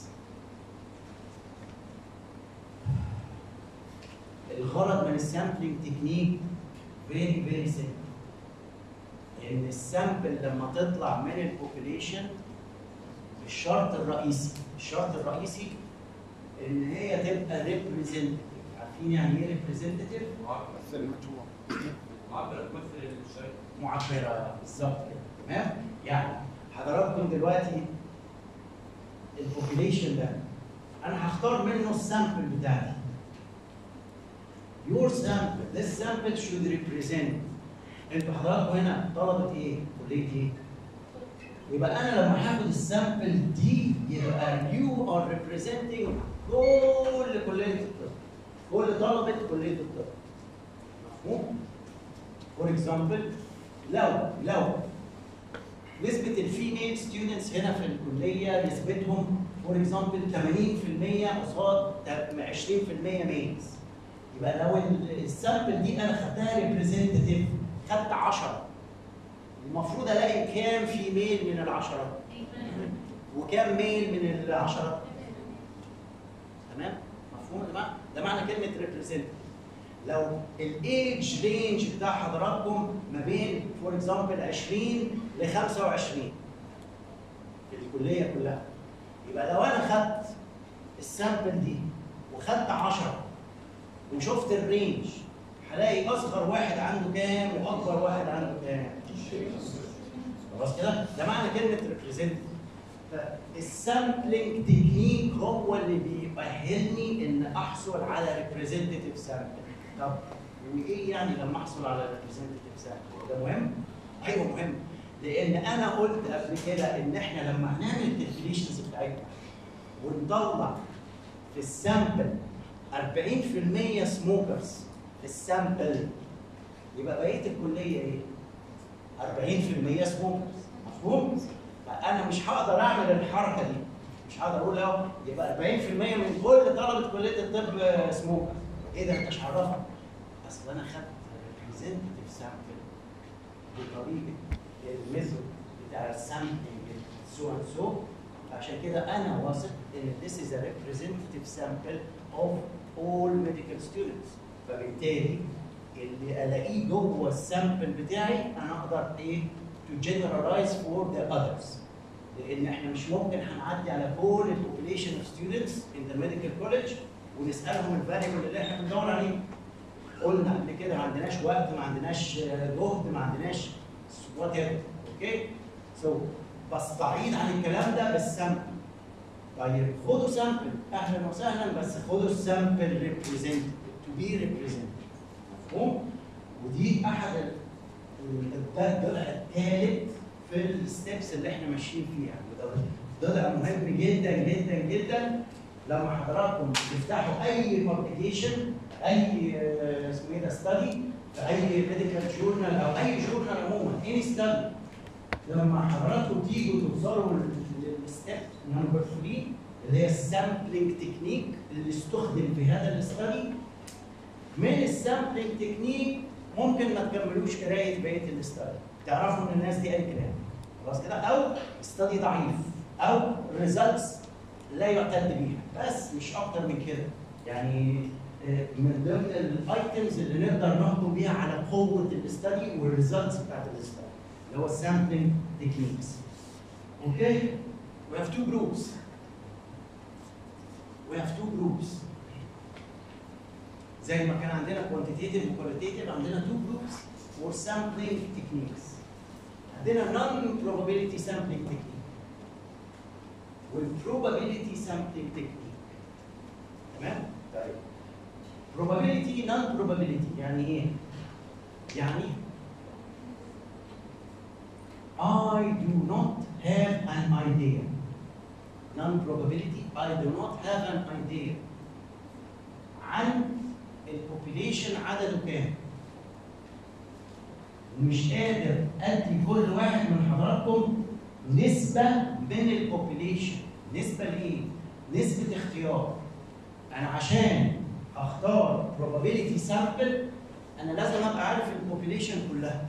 الغرض من السامبلينج تكنيك very simple. ان السامبل لما تطلع من البوبوليشن الشرط الرئيسي ان هي تبقى ريبريزنتيف. عارفين يعني ايه ريبريزنتيف؟ مثل المجموع. معبره بالظبط كده. تمام؟ يعني حضراتكم دلوقتي البوبوليشن ده انا هختار منه السامبل بتاعتي. Your sample, this sample should represent. انتوا حضراتكم هنا طلبة ايه؟ كلية ايه؟ يبقى انا لما هاخد السامبل دي يبقى you are representing كل كلية الطب. كل طلبة كلية الطب. مفهوم؟ For example لو نسبة الفيميل ستودنتس هنا في الكلية نسبتهم for example 80% قصاد 20% ميلز. يبقى لو السامبل دي انا خدتها ريبريزنتيف خدت 10 المفروض الاقي كام فيميل من العشرة وكام ميل من العشرة. تمام؟ مفهوم يا جماعه؟ ده معنى كلمه ريبريزنتيف. لو الايدج رينج بتاع حضراتكم ما بين فور اكزامبل 20 ل 25 في الكليه كلها، يبقى لو انا خدت السامبل دي وخدت 10 وشفت الرينج، هلاقي اصغر واحد عنده كام واكبر واحد عنده كام. خلاص كده؟ ده معنى كلمه ريبريزنتيف. فالسامبلنج تكنيك هو اللي بيؤهلني ان احصل على ريبريزنتيف سامبل. طب وايه يعني لما احصل على ريبريزنتيف سامبل؟ ده مهم؟ ايوه مهم، لان انا قلت قبل كده ان احنا لما هنعمل الكالكوليشنز بتاعتنا ونطلع في السامبل 40% سموكرز في السامبل، يبقى بقيه الكليه ايه؟ 40% سموكرز، مفهوم؟ فانا مش هقدر اعمل الحركه دي، مش هقدر اقول له يبقى 40% من كل طلبه كليه الطب سموكر. ايه ده انت مش عرفك؟ اصل انا خدت ريبريزنتيف سامبل بطريقه الميثود بتاع السامبلنج سو اند سو، عشان كده انا واثق ان this is a representative sample of all medical students. فبالتالي اللي الاقيه جوه السامبل بتاعي انا اقدر ايه؟ to generalize for the others. لان احنا مش ممكن هنعدي على كل البوبوليشن اوف ستودنتس in the medical college ونسالهم الفاريبل اللي احنا بندور عليه. قلنا قبل كده ما عندناش وقت، ما عندناش جهد، ما عندناش وات ايفر. اوكي؟ سو بستعيد عن الكلام ده بالسامبل. طيب خدوا سامبل، اهلا وسهلا، بس خدوا السامبل ريبريزنت تو بي ريبريزنت. مفهوم؟ ودي احد الضلع الثالث في الستبس اللي احنا ماشيين فيها، وده ضلع مهم جدا جدا جدا. لما حضراتكم تفتحوا اي بابليكيشن، اي اسمه ايه ده ستادي في اي ميديكال جورنال او اي جورنال عموما، اني ستادي، لما حضراتكم تيجوا توصلوا للستيب نمبر 3 اللي هي السامبلنج تكنيك اللي استخدم في هذا الستادي، من السامبلنج تكنيك ممكن ما تكملوش قرايه بقيه الاستادي، تعرفوا ان الناس دي اي كلام. خلاص كده؟ او استادي ضعيف او ريزلتس لا يعتد بيها، بس مش اكتر من كده. يعني من ضمن الايتمز اللي نقدر نحكم بيها على قوه الاستادي والريزلتس بتاعت الاستادي اللي هو السامبلنج تكنيكس. اوكي؟ We have two groups. زي ما كان عندنا quantitative وqualitative، عندنا two groups for sampling techniques. عندنا non-probability sampling technique والprobability sampling technique. تمام؟ طيب probability non-probability يعني ايه؟ يعني I do not have an idea. Non-probability I do not have an idea عن البوبيليشن عدده كام؟ ومش قادر ادي كل واحد من حضراتكم نسبة من البوبيليشن. نسبة لإيه؟ نسبة اختيار. أنا عشان أختار probability sample أنا لازم أبقى عارف البوبيليشن كلها.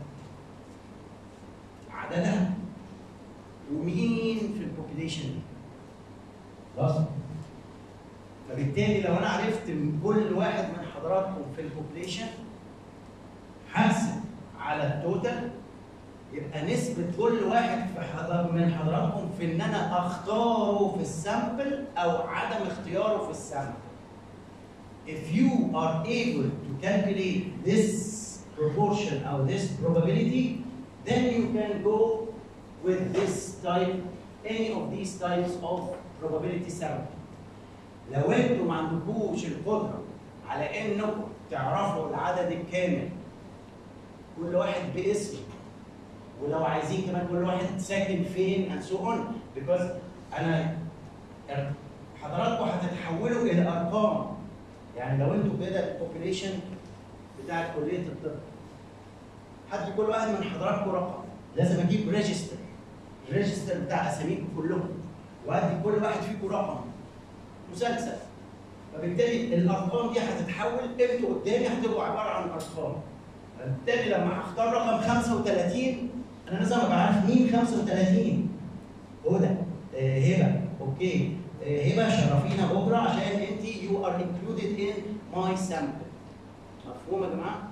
عددها ومين في البوبيليشن دي. خلاص؟ فبالتالي لو انا عرفت من كل واحد من حضراتكم في البوبليشن حاسب على التوتال، يبقى نسبة كل واحد من حضراتكم في ان انا اختاره في السامبل او عدم اختياره في السامبل. If you are able to calculate this proportion or this probability, then you can go with this type, any of these types of probability sample. لو انتوا ما عندكوش القدره على انكم تعرفوا العدد الكامل كل واحد باسمه، ولو عايزين كمان كل واحد ساكن فين and so on، because انا حضراتكم هتتحولوا الى ارقام. يعني لو انتوا كده البوبيليشن بتاع كليه الطب، هدي كل واحد من حضراتكم رقم، لازم اجيب ريجستر، الريجستر بتاع اساميكم كلهم، وادي كل واحد فيكم رقم مسلسل. فبالتالي الارقام دي هتتحول، انتوا قدامي هتبقوا عباره عن ارقام. فبالتالي لما هختار رقم 35 انا لازم ابقى عارف مين 35. هدى، هبه، اوكي، هبه شرفينا بكره عشان انت يو ار انكلودد ان ماي سامبل. مفهوم يا جماعه؟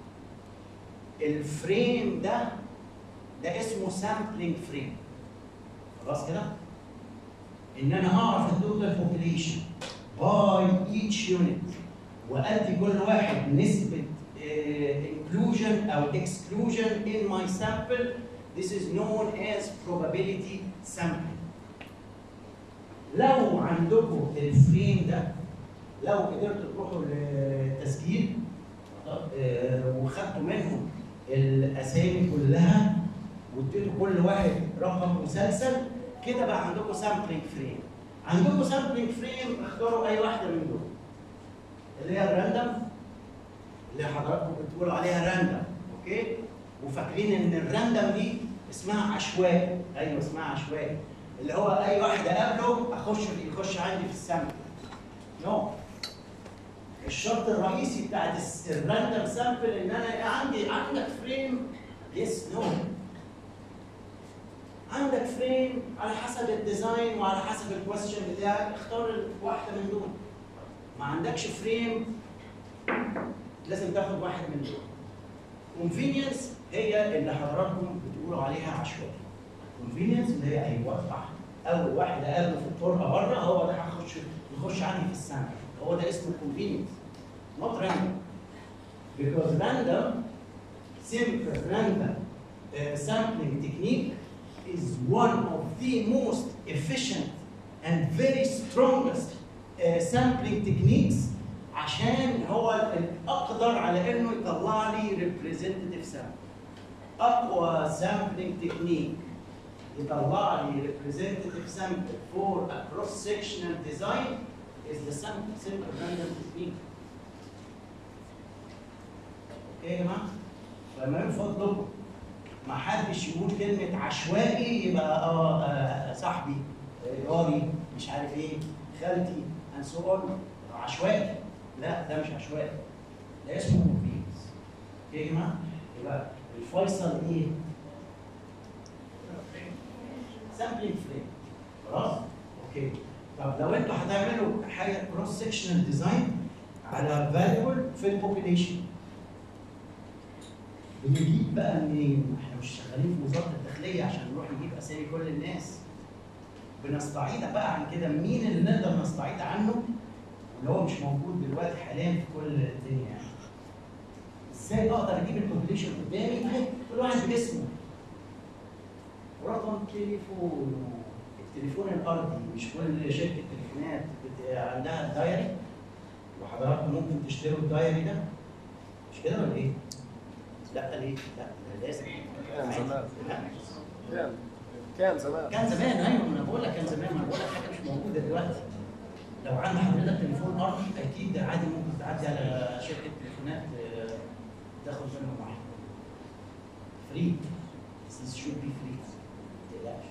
الفريم ده اسمه سامبلينج فريم. خلاص كده؟ ان انا اعرف التوتال بوبيليشن باي ايتش يونت وادي كل واحد نسبه inclusion او exclusion in my sample. This is known as probability sampling. لو عندكم الفريم ده، لو قدرتوا تروحوا للتسجيل وخدتوا منهم الاسامي كلها واديتوا كل واحد رقم مسلسل، كده بقى عندكم سامبلينج فريم. عندكم سامبلينج فريم، اختاروا اي واحده من دول اللي هي الراندوم اللي حضراتكم بتقولوا عليها راندوم، اوكي؟ وفاكرين ان الراندوم دي اسمها عشوائي. ايوه اسمها عشوائي، اللي هو اي واحد اقابله يخش عندي في السامبل. نو. الشرط الرئيسي بتاع الراندوم سامبل ان انا عندك فريم يس نو. عندك فريم على حسب الديزاين وعلى حسب الكويستشن بتاعك، اختار واحده من دول. ما عندكش فريم لازم تاخد واحد من دول. كونفينينس هي اللي حضراتكم بتقولوا عليها عشوائي. كونفينينس اللي هي ايوه صح، اول واحد اقابله في الطرقه بره هو ده يخش عندي في السامبل، هو ده اسمه كونفينينس. not random because random simple random sampling technique is one of the most efficient and very strongest sampling techniques عشان هو الاقدر على انه يطلع لي representative sample. اقوى sampling technique يطلع لي representative sample for a cross-sectional design is the simple random technique. اوكي يا جماعه؟ فما من فضلكم ما حدش يقول كلمه عشوائي يبقى صاحبي جاري مش عارف ايه خالتي and so on عشوائي. لا ده مش عشوائي، ده اسمه كونفينس. اوكي يا جماعه؟ يبقى الفيصل ايه؟ سامبلينج فريم. خلاص؟ اوكي. طب لو انتوا هتعملوا حاجه كروس سكشنال ديزاين على فاريبل في البوبيليشن، بنجيب بقى منين؟ احنا مش شغالين في وزاره الداخليه عشان نروح نجيب اسامي كل الناس. بنستعيد بقى عن كده مين اللي نقدر نستعيد عنه اللي هو مش موجود دلوقتي حاليا في كل الدنيا يعني. ازاي اقدر اجيب البوبيليشن قدامي؟ اهي كل واحد باسمه. رقم تليفون، التليفون الارضي، مش كل شركه تليفونات عندها الدايري، وحضراتكم ممكن تشتروا الدايري ده. مش كده ولا ايه؟ لا ليه؟ لا ده لازم. كان زمان. كان زمان. كان زمان ايوه، ما انا بقول لك كان زمان، ما انا بقول لك حاجه مش موجوده دلوقتي. لو عند حضرتك تليفون ارضي اكيد عادي ممكن تعدي على شركه تليفونات تاخد منهم واحد. فري. This should be free. ما تقلقش.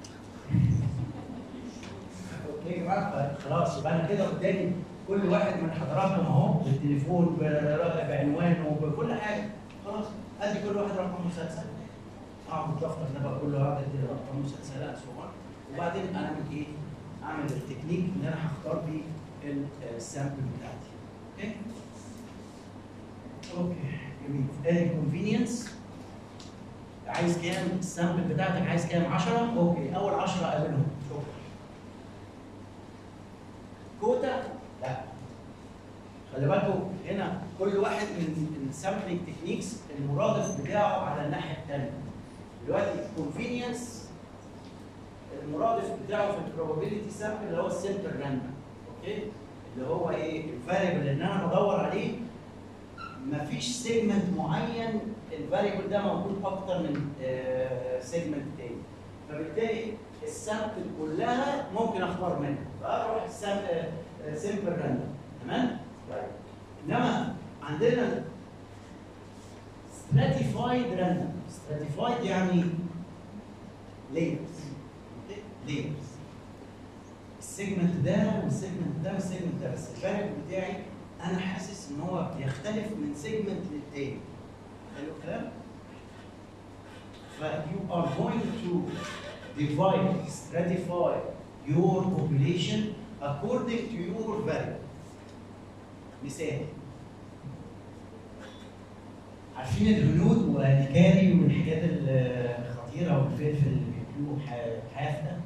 اوكي يا جماعه خلاص يبقى انا كده قدامي كل واحد من حضراتكم اهو بالتليفون بعنوانه بكل حاجه. خلاص ادي كل واحد رقم مسلسل. اقعد الدفتر ده بقى كله واحد ادي رقم مسلسلات صور، وبعدين اعمل ايه؟ اعمل التكنيك اللي انا هختار بيه السامبل بتاعتي. اوكي؟ اوكي جميل. ادي كونفينينس. عايز كام؟ السامبل بتاعتك عايز كام؟ 10؟ اوكي، اول 10 اقابلهم. شكرا. كوتا؟ لا. خلي بالكم هنا كل واحد من السامبلينج تكنيكس المرادف بتاعه على الناحيه الثانيه. دلوقتي الكونفينينس المرادف بتاعه في البروبابيلتي سامبل اللي هو السنتر راندوم. اوكي؟ اللي هو ايه؟ الفاريبل اللي انا بدور عليه مفيش سيجمنت معين الفاريبل ده موجود اكتر من سيجمنت تاني. فبالتالي السامبل كلها ممكن اختار منها، فاروح سمبل راندوم. تمام؟ طيب انما عندنا stratified random. stratified يعني layers. layers. السيجمنت ده والسيجمنت ده والسيجمنت ده، بس الفاريبل بتاعي انا حاسس ان هو بيختلف من سيجمنت للتاني. حلو الكلام؟ you are going to divide, stratify your population according to your variable. مثال عارفين الهنود والكاري والحاجات الخطيره والفلفل اللي بياكلوه حاف ده؟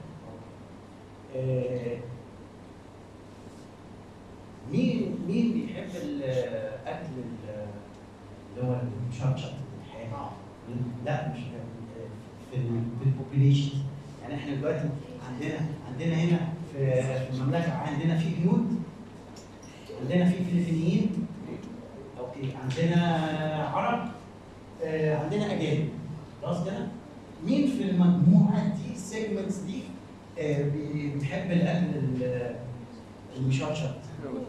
مين بيحب الاكل اللي هو المشطشط الحامي؟ لا مش في البوبيليشن. يعني احنا دلوقتي عندنا هنا في المملكه عندنا في هنود، عندنا في فلبينيين، اوكي، عندنا عرب، عندنا اجانب، خلاص كده؟ مين في المجموعه دي السيجمنتس دي بيحب الاكل المشطشط؟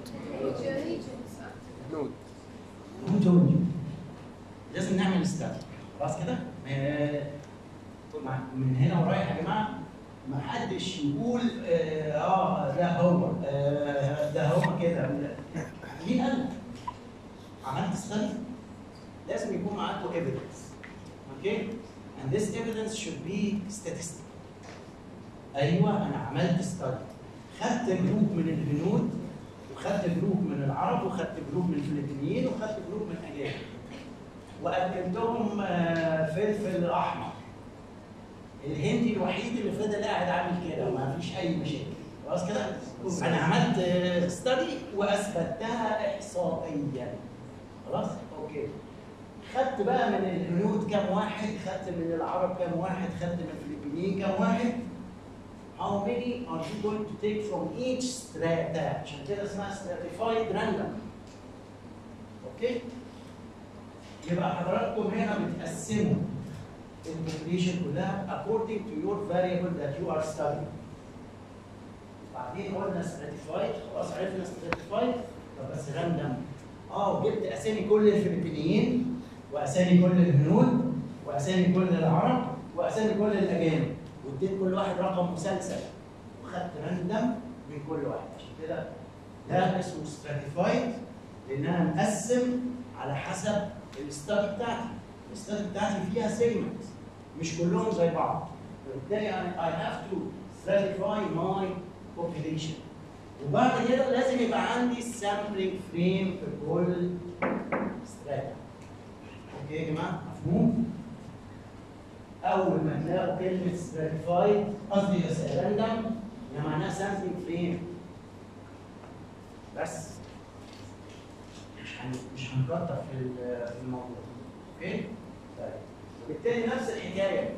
هنود. لازم نعمل ستادي، خلاص كده؟ من هنا ورايح يا جماعه ما حدش يقول ده هو كده. مين قال؟ عملت ستادي؟ لازم يكون معاكم ايفيدنس. اوكي؟ and this evidence should be statistical. ايوه انا عملت ستادي، خدت جروب من الهنود وخدت جروب من العرب وخدت جروب من الفلبينيين وخدت جروب من الاجانب واكلتهم فلفل احمر. الهندي الوحيد اللي فضل قاعد عامل كده وما فيش اي مشاكل، خلاص كده؟ انا عملت ستادي واثبتها احصائيا، خلاص؟ اوكي. خدت بقى من الهنود كام واحد، خدت من العرب كام واحد، خدت من الفلبينيين كام واحد. How many are you going to take from each strata؟ عشان كده اسمها stratified random. اوكي؟ يبقى حضراتكم هنا بتقسموا البوبوليشن كلها according to your variable that you are studying. بعدين قلنا stratified، خلاص عرفنا stratified، طب بس random. وجبت اسامي كل الفلبينيين واسامي كل الهنود واسامي كل العرب واسامي كل الاجانب واديت كل واحد رقم مسلسل وخدت راندم من كل واحد. عشان كده ده اسمه stratified لان انا مقسم على حسب الاستادي بتاعتي. الاستادي بتاعتي فيها سيجمنت مش كلهم زي بعض، فبالتالي I have to stratify my population. وبعد كده لازم يبقى عندي سامبلينج فريم في كل ستراتا. اوكي يا جماعه؟ مفهوم؟ اول ما تلاقوا كلمه ستراتيفايد قصدي راندم يبقى معناها سامبلينج فريم. بس مش هنكتر في الموضوع. اوكي؟ طيب وبالتالي نفس الحكايه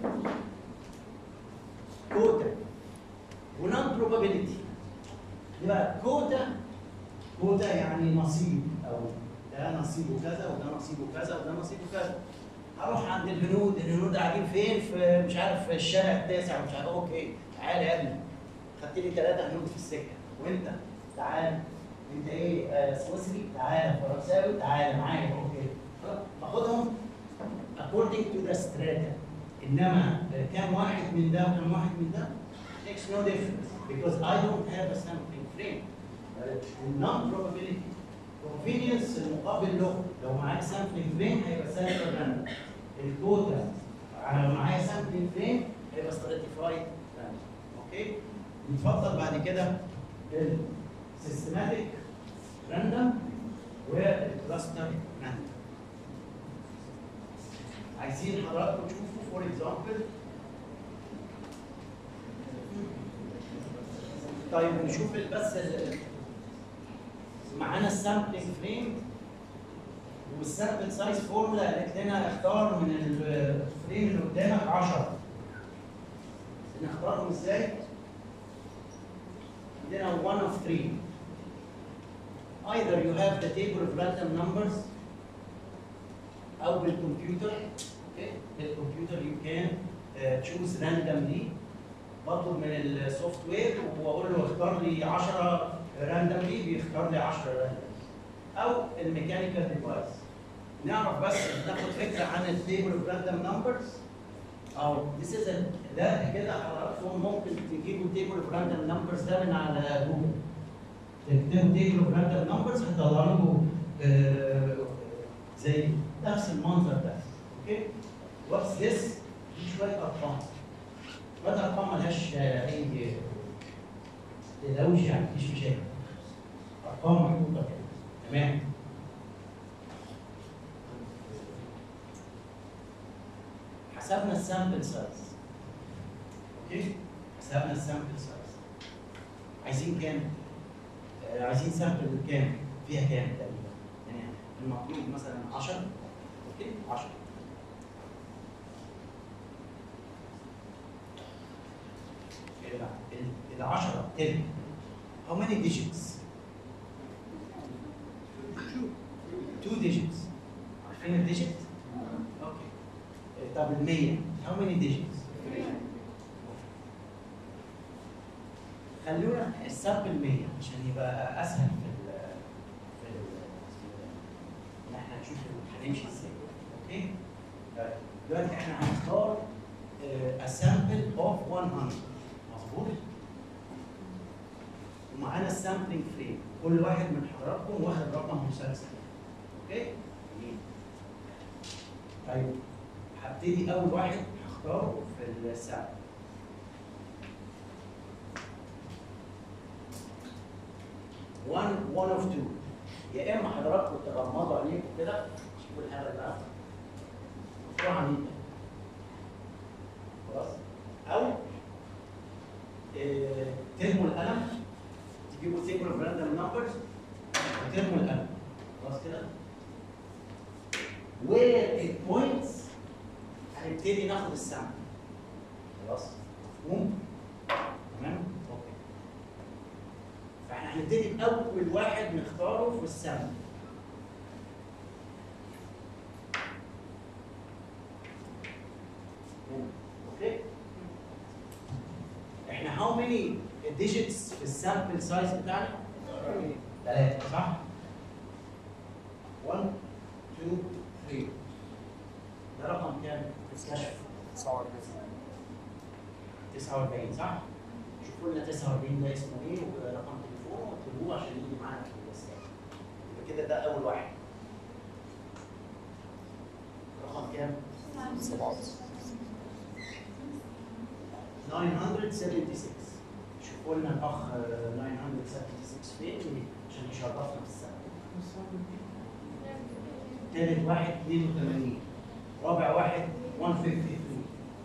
كوتا ونون بروبابيلتي. يبقى كوتا يعني نصيب، او ده نصيبه كذا وده نصيبه كذا وده نصيبه كذا. هروح عند الهنود قاعدين فين؟ في مش عارف في الشارع التاسع ومش عارف. اوكي تعالى يا ابني، خدت لي 3 هنود في السكه، وانت تعالى، انت ايه؟ سويسري؟ تعالى. فرنساوي؟ تعالى معايا. اوكي باخدهم according to the strata. انما كام واحد من ده وكام واحد من ده makes no difference because I don't have a sampling frame. Non-probability convenience المقابل له، لو معايا sampling frame هيبقى sample random. الكوتا معايا sampling frame هيبقى stratified random. اوكي؟ نتفضل بعد كده السيستماتيك راندوم والكلاستر راندوم. عايزين حضراتكم تشوفوا فور اكزامبل. طيب نشوف بس معانا السامبلينج فريم والسامبل سايز فورمولا قالت لنا اختار من الفريم اللي قدامك 10. نختارهم ازاي؟ عندنا one of 3. Either you have the table of random numbers أو بالكمبيوتر. بالكمبيوter you can choose randomly. بطلب من السوفت وير واقول له اختار لي 10 راندملي، بيختار لي 10 راندملي. او الميكانيكال ديفايس. نعرف بس ناخد فكره عن التيبل اوف راندوم نمبرز. او ده كده حضراتكم ممكن تجيبوا تيبل اوف راندوم نمبرز ده من على جوجل. تكتبوا تيبل اوف راندوم نمبرز هيطلع لكم زي نفس المنظر ده. اوكي؟ واتس ذس؟ دي شويه ارقام. شويه ارقام مالهاش اي تلاوش، يعني مفيش مشاكل. ارقام محطوطه كده. تمام؟ حسبنا السامبل سايز. اوكي؟ حسبنا السامبل سايز. عايزين كام؟ عايزين سامبل كام؟ فيها كام تقريبا؟ يعني المطلوب مثلا 10. اوكي؟ 10. ال 10 10. How many digits? 2 digits. عارفين الديجيت؟ اوكي. طب ال 100 how many digits؟ خلونا السامبل 100 عشان يبقى اسهل ان احنا نشوف هنمشي ازاي. اوكي؟ طيب دلوقتي احنا هنختار a sample of 100 مظبوط؟ ومعانا السامبلنج فريم، كل واحد من حضراتكم واخد رقم مسلسل. اوكي؟ جميل. طيب هبتدي اول واحد هختاره في السامبل. one of two. يا اما حضراتكم تغمضوا عليكم كده شوفوا الهبل ده مفتوح عاملين خلاص، او ترموا القلم، تجيبوا سيكول اوف راندوم نمبرز وترموا القلم خلاص كده. where it points هنبتدي ناخد السامبل. خلاص مفهوم؟ تمام؟ اوكي. فاحنا هنبتدي باول واحد نختاره في السامبل. اوكي؟ احنا how many digits في السامبل سايز بتاعنا؟ 3 صح؟ 1 2 3. ده رقم كام في الكشف؟ 49 صح؟ شوفوا لنا 49 ده اسمه ايه ورقم تليفونه واكتبوه عشان يجي معانا في الرسالة. يبقى كده ده أول واحد. رقم كام؟ 976. شوفوا لنا الأخ 976 فين عشان يشرفنا في السنة. ثالث واحد 82. رابع واحد 153.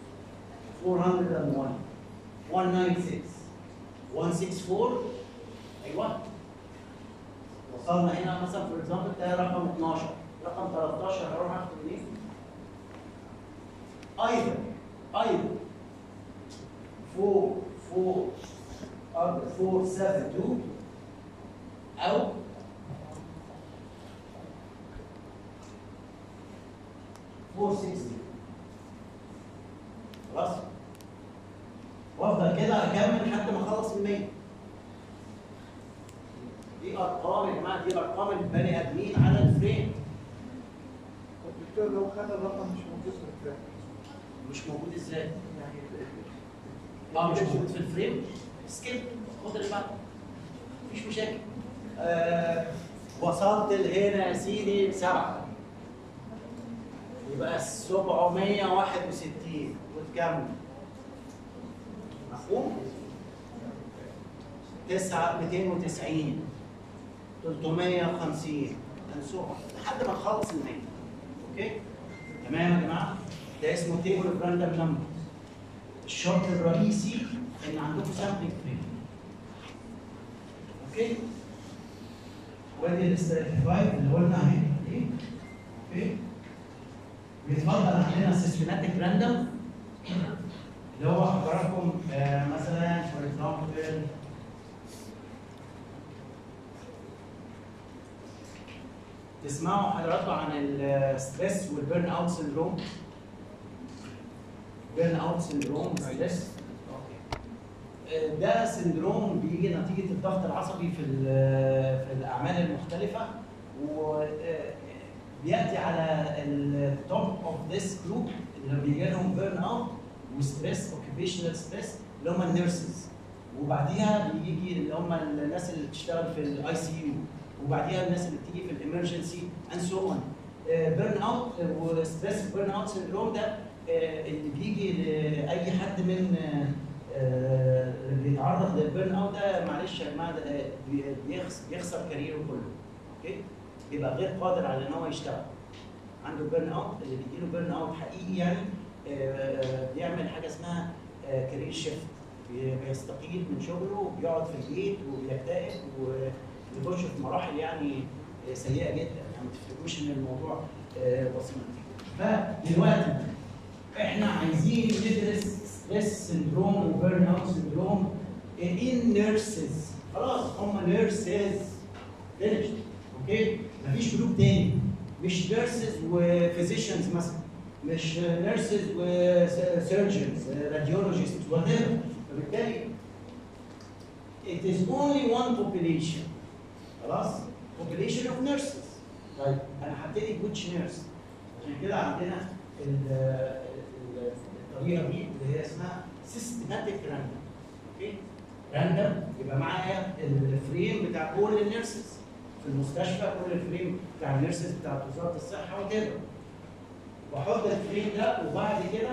401. 196. 164. ايوه وصلنا هنا مثلا فور اكزامبل ده رقم 12. رقم 13 هروح اخده منين؟ ايضا 472 او 460. خلاص؟ وافضل كده اكمل لحد ما اخلص ال 100. دي ارقام يا جماعه، دي ارقام البني ادمين على الفريم. طب دكتور لو خد الرقم مش موجود في الفريم؟ مش موجود ازاي؟ يعني مش موجود في الفريم؟ سكيب خد اللي بعده مفيش مشاكل. وصلت لهنا يا سيدي 7 يبقى 761 وتكمل. مفهوم؟ 290 350 منسوخ لحد ما نخلص ال 100. اوكي؟ تمام يا جماعه؟ ده اسمه تيبل اوف راندوم نمبرز. الشرط الرئيسي ان عندكم سامبلنج فريم. اوكي؟ وادي الاستراتيفايد اللي قلنا عليه. اوكي؟ بيتفضل عندنا سيستماتيك راندوم اللي هو حضراتكم مثلا فور اكزامبل تسمعوا حضراتكم عن الستريس والبيرن اوت سندروم. بيرن اوت سندروم ستريس ده سندروم بيجي نتيجه الضغط العصبي في الاعمال المختلفه، وبياتي على التوب اوف ذيس جروب اللي بيجي لهم بيرن اوت وستريس اوكيبيشنال ستريس اللي هم النيرسز، وبعديها بيجي اللي هم الناس اللي بتشتغل في الاي سي يو، وبعديها الناس اللي بتيجي في الامرجنسي اند سو اون. بيرن اوت وستريس بيرن اوت سندروم ده اللي بيجي لاي حد من اللي بيتعرض للبيرن اوت ده، معلش يا جماعه ده بيخسر كاريره كله. اوكي؟ بيبقى غير قادر على ان هو يشتغل. عنده بيرن اوت، اللي بيجي له بيرن اوت حقيقي يعني بيعمل حاجه اسمها كارير شيفت، بيستقيل من شغله وبيقعد في البيت وبيكتئب وبيخش في مراحل يعني سيئه جدا، يعني ما تفتكروش ان الموضوع بسيط. فدلوقتي احنا عايزين ندرس ستريس سندروم وبيرن اوت سندروم ان نيرسز. خلاص هم نيرسز فينيشد، اوكي؟ مفيش جروب تاني، مش نيرسز وفيزيشنز مثلا، مش نيرسز وسيرجنز راديولوجيست وات ايفر. فبالتالي it is only one population. خلاص؟ population of nurses. طيب انا هبتدي which nurse؟ عشان كده عندنا الطريقه دي اللي هي اسمها systematic random. اوكي؟ راندم يبقى معايا الفريم بتاع كل النيرسز في المستشفى، كل الفريم بتاع النيرسز بتاعت وزاره الصحه وكده. واحط الفريم ده وبعد كده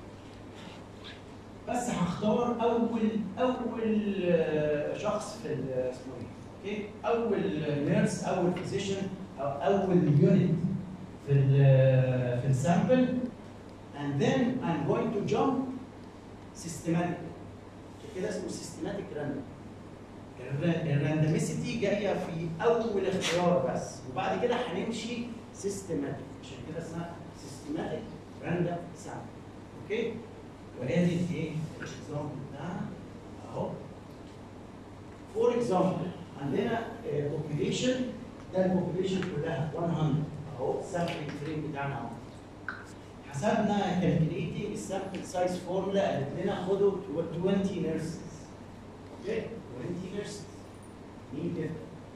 بس هختار اول شخص في اسمه ايه؟ اوكي؟ اول نيرس، اول فيزيشن، او اول يونت في السامبل and then I'm going to jump systematically. كده اسمه سيستماتيك راندوم. الراندوميسيتي جايه في اول اختيار بس، وبعد كده هنمشي سيستماتيك، عشان كده اسمها سيستماتيك راندوم سامبل. اوكي؟ وادي ايه؟ الاكزامبل بتاعنا اهو. فور اكزامبل عندنا بوبيليشن، ده البوبيليشن كلها 100 اهو، السامبلنج فريم بتاعنا اهو. حسبنا كالكوليتنج السامبل سايز فورمولا، قالت لنا خدوا 20 نيرسز. اوكي؟ 20 نيرسز. مين كده؟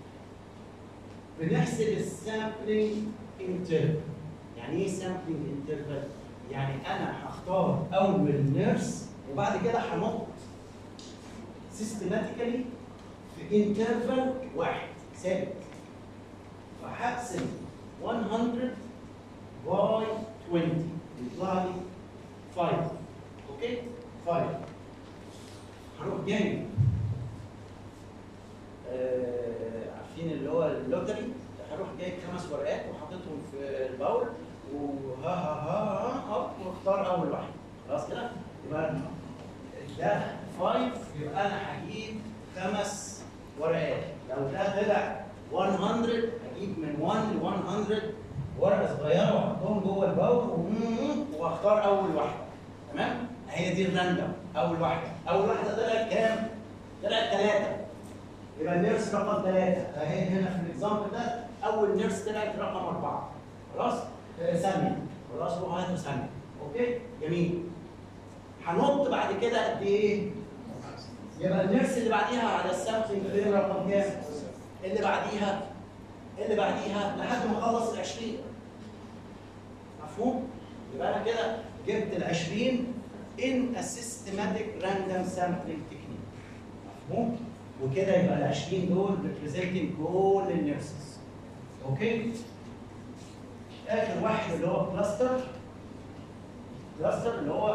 بنحسب السامبلنج انترفال. يعني ايه سامبلنج انترفال؟ يعني انا هختار اول نيرس وبعد كده هنط سيستماتيكالي في انترفال واحد ثابت. فهقسم 100 باي 20 يطلع لي 5. اوكي؟ 5. هروح جاي عارفين اللي هو اللوتري، هروح جايب 5 ورقات وحاططهم في الباول واختار اول واحد. خلاص كده؟ يبقى ده 5، يبقى انا هجيب 5 ورقات. لو ده طلع 100 هجيب من 1 ل 100 ورقه صغيره واحطهم جوه الباول واختار اول واحده. تمام؟ هي دي الراندوم. اول واحده طلعت كام؟ طلعت 3. يبقى النيرس رقم 3 اهي هنا في الاكزامبل ده، اول نيرس طلعت رقم 4. خلاص؟ ثانيه. خلاص روحوا هاتوا ثانيه. اوكي؟ جميل. هنط بعد كده قد ايه؟ يبقى النيرس اللي بعديها على السامبلنج فريم رقم كام؟ اللي بعديها لحد ما اخلص ال 20. مفهوم؟ يبقى انا كده جبت ال 20 in a systematic random sampling technique. مفهوم؟ وكده يبقى ال 20 دول representing كل النيرسز. اوكي؟ اخر واحد اللي هو كلاستر اللي هو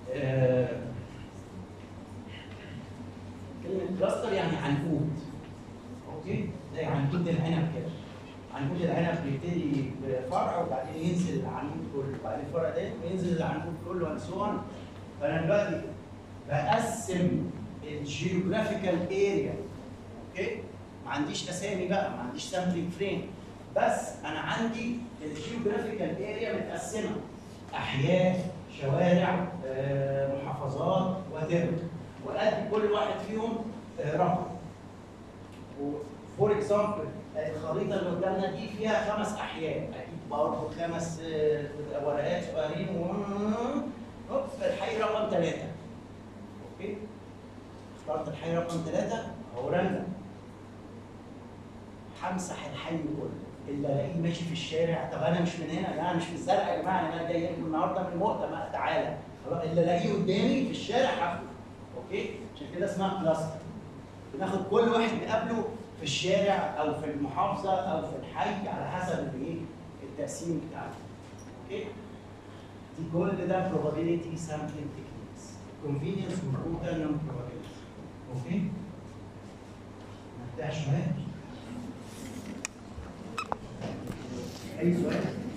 كلمة كلاستر يعني عنقود. اوكي؟ زي عنقود العنب كده. عنقود العنب بيبتدي بفرع وبعدين ينزل العنقود كله، وبعدين الفرع ده وينزل العنقود كله and so on. فانا دلوقتي بقسم الجيوغرافيكال اريا. اوكي؟ ما عنديش اسامي بقى، ما عنديش سامبلينج فريم، بس انا عندي الجيوغرافيكال اريا متقسمه احياء، شوارع، محافظات، وات، وادي كل واحد فيهم رقم. فور اكزامبل الخريطه اللي قدامنا دي فيها 5 احياء، اكيد برضه 5 ورقات صغيرين الحي رقم 3. اوكي؟ اخترت الحي رقم 3 اهو راندم. همسح الحي كله، اللي الاقيه ماشي في الشارع. طب انا مش من هنا، انا مش في الزرع يا جماعه، انا جاي لكم النهارده من المؤتمر، تعالى. خلاص اللي الاقيه قدامي في الشارع هاخده. اوكي؟ عشان كده اسمها كلاستر. بناخد كل واحد نقابله في الشارع او في المحافظه او في الحي على حسب الايه؟ التقسيم بتاعه. اوكي؟ دي كل ده probability sampling techniques. convenience والروتا non probability. اوكي؟ نرتاح شويه. أي سؤال؟